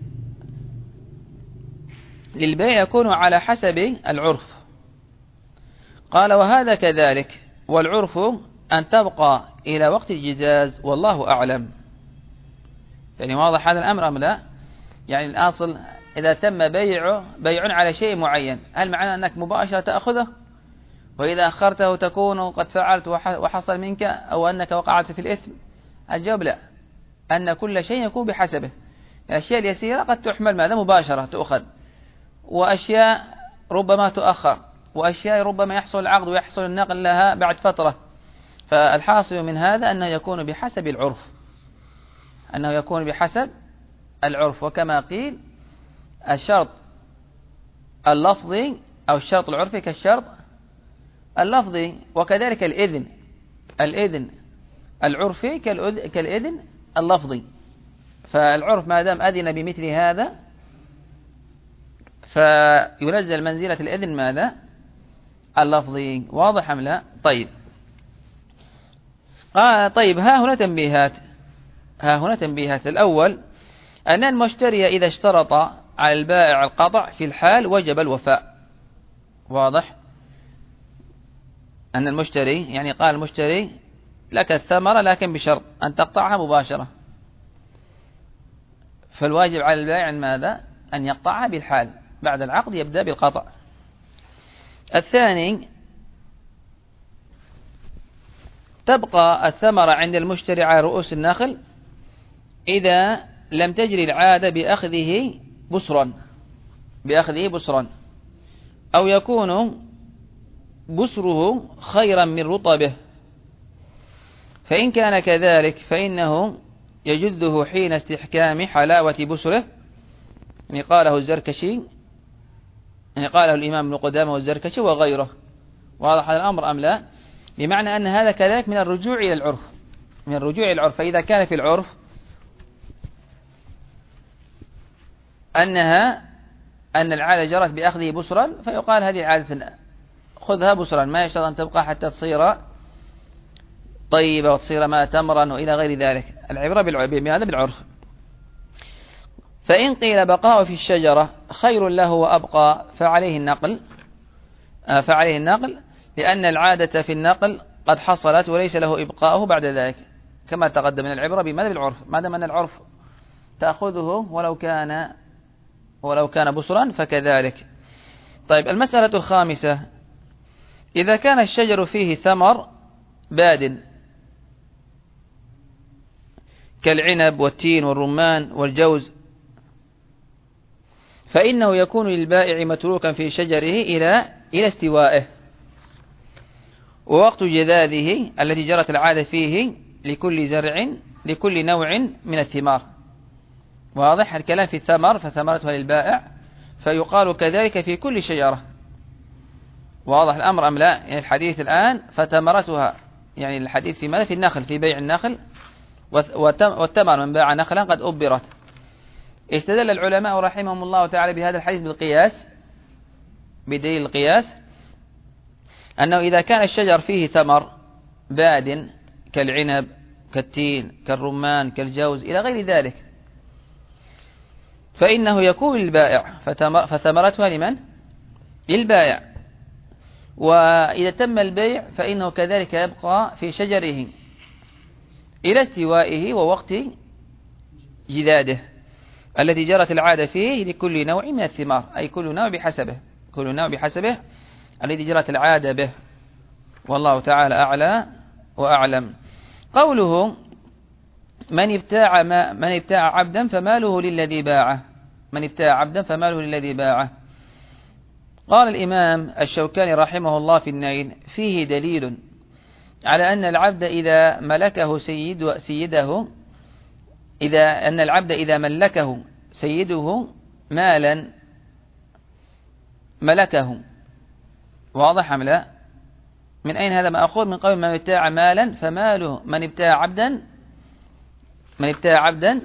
للبيع يكون على حسب العرف. قال وهذا كذلك، والعرف أن تبقى إلى وقت الجزاز والله أعلم. يعني واضح هذا الأمر أم لا؟ يعني الأصل إذا تم بيع على شيء معين، هل معنى أنك مباشرة تأخذه وإذا أخرته تكون قد فعلت وحصل منك أو أنك وقعت في الإثم؟ الجواب لا، أن كل شيء يكون بحسبه. الأشياء اليسيرة قد تحمل ماذا مباشرة تؤخذ، وأشياء ربما تؤخر، وأشياء ربما يحصل العقد ويحصل النقل لها بعد فترة. فالحاصل من هذا أنه يكون بحسب العرف، أنه يكون بحسب العرف. وكما قيل الشرط اللفظي أو الشرط العرفي كالشرط اللفظي، وكذلك الإذن العرفي كالإذن اللفظي. فالعرف ما دام أذن بمثل هذا فينزل منزلة الإذن ماذا اللفظي. واضح أم لا؟ طيب ها هنا تنبيهات. الأول أن المشتري إذا اشترط على البائع القطع في الحال وجب الوفاء. واضح؟ أن المشتري يعني قال المشتري لك الثمرة لكن بشرط أن تقطعها مباشرة، فالواجب على البائع ماذا؟ أن يقطعها بالحال، بعد العقد يبدأ بالقطع. الثاني تبقى الثمرة عند المشتري على رؤوس النخل إذا لم تجري العادة بأخذه بسرا أو يكون بسره خيرا من رطبه، فإن كان كذلك فإنه يجده حين استحكام حلاوة بسره، يعني قاله الزركشي، يعني قاله الإمام ابن قدامة والزركشي وغيره. واضح هذا الأمر أم لا؟ بمعنى أن هذا كذلك من الرجوع إلى العرف، فإذا كان في العرف أن العادة جرت بأخذه بسرا فيقال هذه عادة خذها بسرا، ما يشترط أن تبقى حتى تصير طيبة وتصير ما تمرا وإلى غير ذلك. العبرة بهذا بالعرف. فإن قيل بقاء في الشجرة خير له وأبقى فعليه النقل لأن العادة في النقل قد حصلت وليس له إبقاؤه بعد ذلك، كما تقدم من العبرة بماذا بالعرف، ما دام أن العرف تأخذه ولو كان بسرا فكذلك. طيب المسألة الخامسة، إذا كان الشجر فيه ثمر باد كالعنب والتين والرمان والجوز فإنه يكون للبائع متروكا في شجره إلى استوائه، ووقت جذاذه التي جرت العادة فيه لكل نوع من الثمار. واضح الكلام في الثمر فثمرتها للبائع، فيقال كذلك في كل شجرة. واضح الأمر أم لا؟ يعني الحديث الآن فتمرتها، يعني الحديث في ماذا؟ في النخل، في بيع النخل، والثمر من باع نخلا قد أبرت. استدل العلماء رحمهم الله تعالى بهذا الحديث بدليل القياس أنه إذا كان الشجر فيه ثمر باد كالعنب كالتين كالرمان كالجوز إلى غير ذلك فإنه يكون للبائع، فثمرتها لمن؟ للبائع. وإذا تم البيع فإنه كذلك يبقى في شجره إلى استوائه ووقت جذاده التي جرت العادة فيه لكل نوع من الثمار، أي كل نوع بحسبه الذي جرت العادة به. والله تعالى أعلى وأعلم. قوله من ابتاع عبدا فماله للذي باعه. قال الإمام الشوكاني رحمه الله في النيل فيه دليل على أن العبد إذا ملكه سيده مالا ملكه. واضح أم لا؟ من أين هذا مأخوذ؟ من قول من ابتاع مالا فماله، من ابتاع عبدا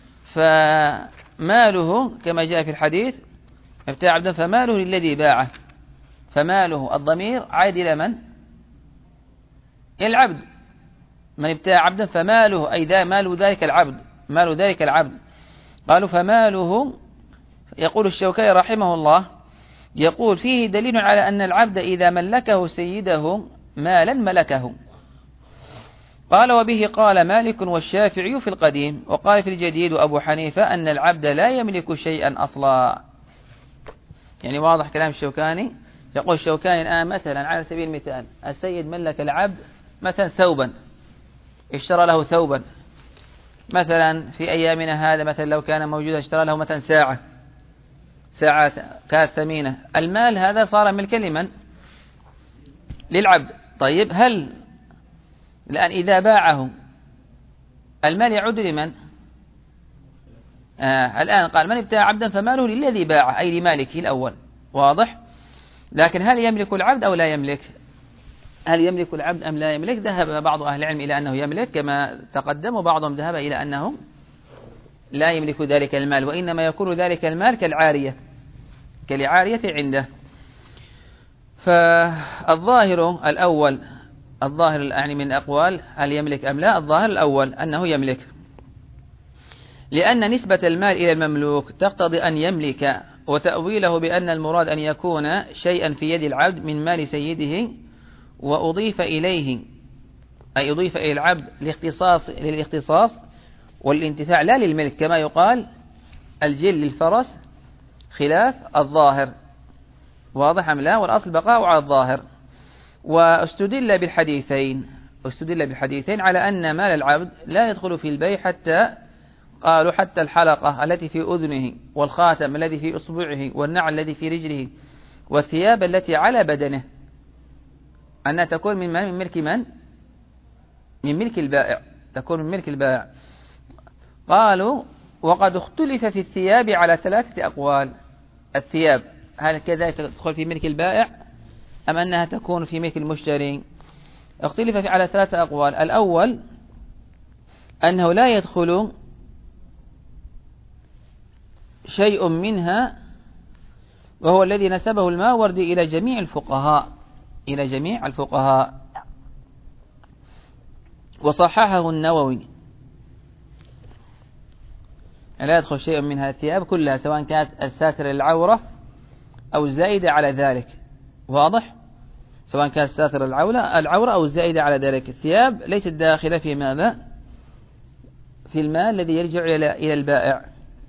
فماله كما جاء في الحديث ابتاع عبدا فماله للذي باعه. فماله الضمير عائد إلى من؟ إلى العبد. من ابتاع عبدا فماله أي مال ذلك العبد. قالوا فماله. يقول الشوكاني رحمه الله يقول فيه دليل على أن العبد إذا ملكه سيده مالا ملكه. قال وبه قال مالك والشافعي في القديم، وقال في الجديد وأبو حنيفة أن العبد لا يملك شيئا أصلا. يعني واضح كلام الشوكاني. يقول الشوكاني الآن مثلا على سبيل المثال السيد ملك العبد مثلا ثوبا، اشترى له ثوبا مثلا في أيامنا هذا مثلا لو كان موجودا اشترى له مثلا ساعة كانت ثمينة، المال هذا صار ملكا لمن؟ للعبد. طيب هل الآن إذا باعه المال يعود لمن؟ الآن قال من ابتاع عبدا فماله للذي باعه، أي لمالكه الأول، واضح؟ لكن هل يملك العبد أو لا يملك؟ هل يملك العبد أم لا يملك؟ ذهب بعض أهل العلم إلى أنه يملك كما تقدم، وبعضهم ذهب إلى أنه لا يملك ذلك المال، وإنما يكون ذلك المال كالعارية عنده. فالظاهر الأول، الظاهر يعني من أقوال هل يملك أم لا، الظاهر الأول أنه يملك، لأن نسبة المال إلى المملوك تقتضي أن يملك، وتأويله بأن المراد أن يكون شيئا في يد العبد من مال سيده وأضيف إليه، أي أضيف إلى العبد للاختصاص والانتفاع لا للملك، كما يقال الجل للفرس خلاف الظاهر، واضح أم لا؟ والأصل بقاء على الظاهر. واستدل بالحديثين على أن مال العبد لا يدخل في البيع قالوا حتى الحلقة التي في أذنه، والخاتم الذي في إصبعه، والنعل الذي في رجله، والثياب التي على بدنه، أنها تكون من ملك من؟ من ملك البائع، تكون من ملك البائع. قالوا وقد اختلف في الثياب على 3 أقوال. الثياب هل كذلك تدخل في ملك البائع أم أنها تكون في ملك المشتري؟ اختلف على 3 أقوال. الأول أنه لا يدخل شيء منها، وهو الذي نسبه الماوردي إلى جميع الفقهاء، وصححه النووي، لا يدخل شيء من هذه الثياب كلها، سواء كانت الساتر العورة أو الزائدة على ذلك، واضح؟ سواء كانت الساتر العورة أو الزائدة على ذلك، الثياب ليست داخلة في ماذا؟ في المال الذي يرجع إلى البائع.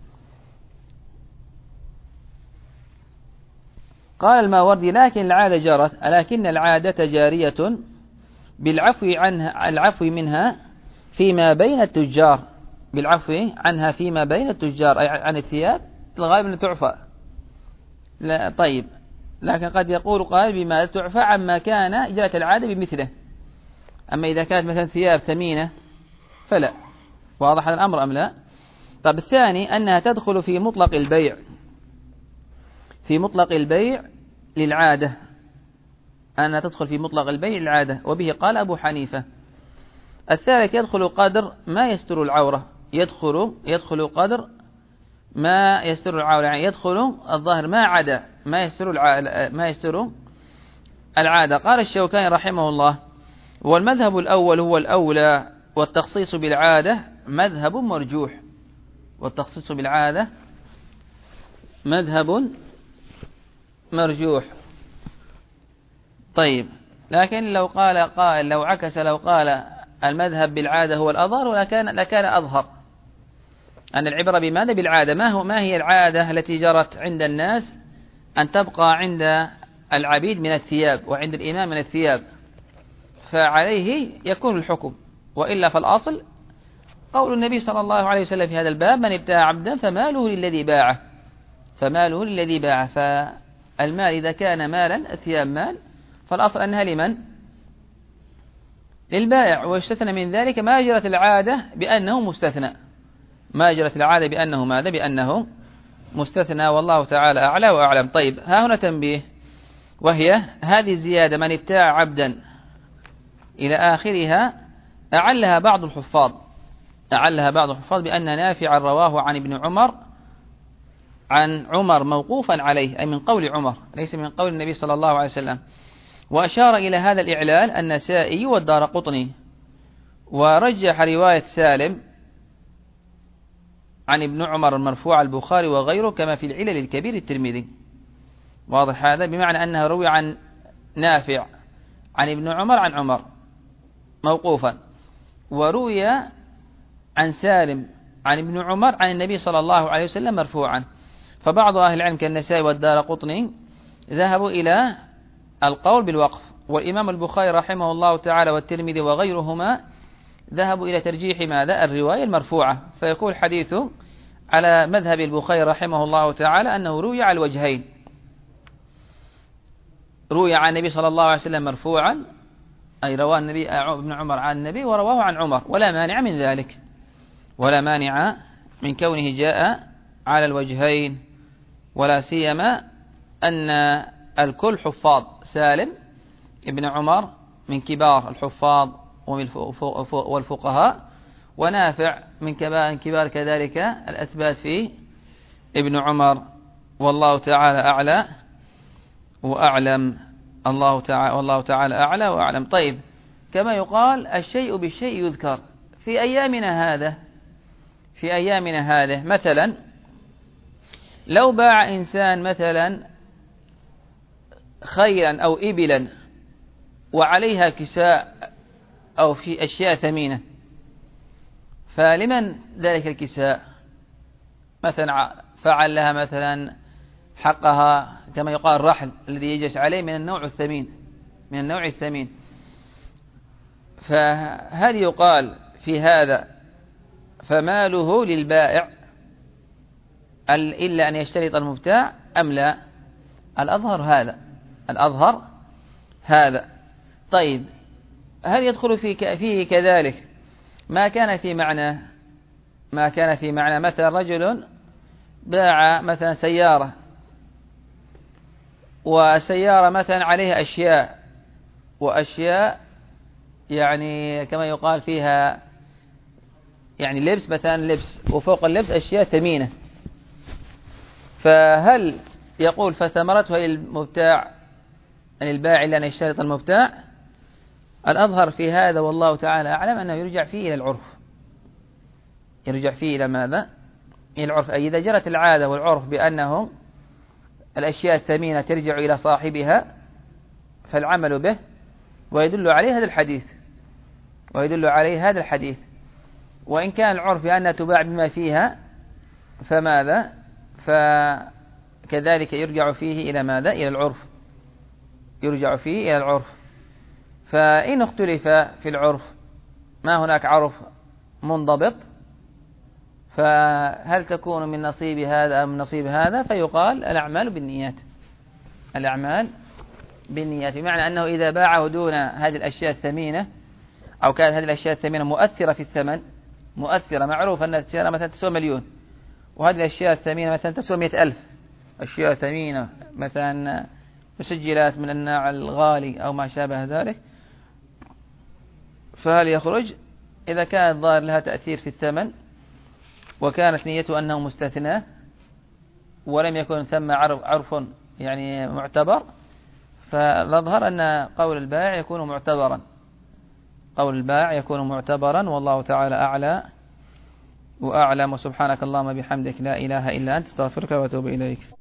قال الماوردي لكن العادة جارية العفو منها فيما بين التجار، أي عن الثياب الغالب أن تعفى. لا طيب، لكن قد يقول قائل بما تعفى عما كان جرت العادة بمثله، أما إذا كانت مثلا ثياب ثمينة فلا. واضح هذا الأمر أم لا؟ طب الثاني أنها تدخل في مطلق البيع للعادة، وبه قال أبو حنيفة. الثالث يدخل قدر ما يستر العورة، يدخل قدر ما يستر العورة، يعني يدخل الظاهر ما عدا ما يستر العادة. قال الشوكاني رحمه الله: والمذهب الأول هو الأولى، والتخصيص بالعادة مذهب مرجوح. طيب، لكن لو قال قائل، لو قال المذهب بالعادة هو الأظهر، لكان أظهر أن العبرة بماذا؟ بالعادة. ما هي العادة التي جرت عند الناس أن تبقى عند العبيد من الثياب وعند الإمام من الثياب، فعليه يكون الحكم، وإلا فالأصل قول النبي صلى الله عليه وسلم في هذا الباب: من ابتاع عبدا فماله للذي باعه. فالمال إذا كان مالا، الثياب مال، فالأصل أنها لمن؟ للبائع. واستثنى من ذلك ما جرت العادة بأنه مستثنى، بأنه مستثنى، والله تعالى أعلى وأعلم. طيب، ها هنا تنبيه، وهي هذه الزيادة: من ابتاع عبدا إلى آخرها، أعلها بعض الحفاظ بأن نافعا رواه عن عمر موقوفا عليه، أي من قول عمر ليس من قول النبي صلى الله عليه وسلم. وأشار إلى هذا الإعلال النسائي والدارقطني، ورجح رواية سالم عن ابن عمر المرفوع البخاري وغيره، كما في العلل الكبير الترمذي. واضح هذا؟ بمعنى أنها روي عن نافع عن ابن عمر عن عمر موقوفا، وروي عن سالم عن ابن عمر عن النبي صلى الله عليه وسلم مرفوعا. فبعض أهل العلم كالنسائي والدارقطني ذهبوا إلى القول بالوقف، والإمام البخاري رحمه الله تعالى والترمذي وغيرهما ذهبوا إلى ترجيح ماذا؟ الرواية المرفوعة، فيقول حديثه على مذهب البخاري رحمه الله تعالى أنه روي على الوجهين، روي عن النبي صلى الله عليه وسلم مرفوعا، أي رواه النبي ابن عمر عن النبي ورواه عن عمر، ولا مانع من ذلك، ولا مانع من كونه جاء على الوجهين، ولا سيما أن الكل حفاظ. سالم ابن عمر من كبار الحفاظ والفقهاء، ونافع من كبار كذلك الأثبات في ابن عمر، والله تعالى أعلى وأعلم. والله تعالى أعلى وأعلم. طيب، كما يقال الشيء بالشيء يذكر في أيامنا هذه مثلا لو باع إنسان مثلا خيلا أو إبلا وعليها كساء أو في أشياء ثمينة، فلمن ذلك الكساء؟ مثلا فعل لها مثلا حقها كما يقال الرحل الذي يجلس عليه من النوع الثمين، فهل يقال في هذا فماله للبائع إلا أن يشترط المبتاع أم لا؟ الأظهر هذا. طيب، هل يدخل فيه كذلك ما كان في معنى مثلا رجل باع مثلا سيارة، وسيارة مثلا عليها وأشياء يعني كما يقال فيها يعني لبس، مثلا لبس وفوق اللبس أشياء ثمينة، فهل يقول فثمرته للمبتاع أن البائع إلا أن يشترط المبتاع؟ الأظهر في هذا والله تعالى أعلم أنه يرجع فيه إلى العرف. يرجع فيه إلى ماذا؟ إلى العرف. أي إذا جرت العادة والعرف بأنه الأشياء الثمينة ترجع إلى صاحبها فالعمل به، ويدل عليه هذا الحديث. وإن كان العرف بأنها تباع بما فيها فماذا؟ فكذلك يرجع فيه إلى ماذا؟ إلى العرف. فإن اختلف في العرف، ما هناك عرف منضبط، فهل تكون من نصيب هذا أم من نصيب هذا؟ فيقال الأعمال بالنيات، بمعنى أنه إذا باعه دون هذه الأشياء الثمينة، أو كانت هذه الأشياء الثمينة مؤثرة في الثمن، معروف أن السيارة مثلا تسوى 1,000,000، وهذه الأشياء الثمينة مثلا تسوى 100,000، أشياء ثمينة مثلا مسجلات من النوع الغالي أو ما شابه ذلك، فهل يخرج؟ إذا كان الظاهر لها تأثير في الثمن وكانت نيته أنه مستثنى ولم يكن ثم عرف يعني معتبر، فالأظهر أن قول البائع يكون معتبرا، والله تعالى أعلى وأعلم. وسبحانك اللهم بحمدك لا إله إلا أنت، استغفرك وأتوب إليك.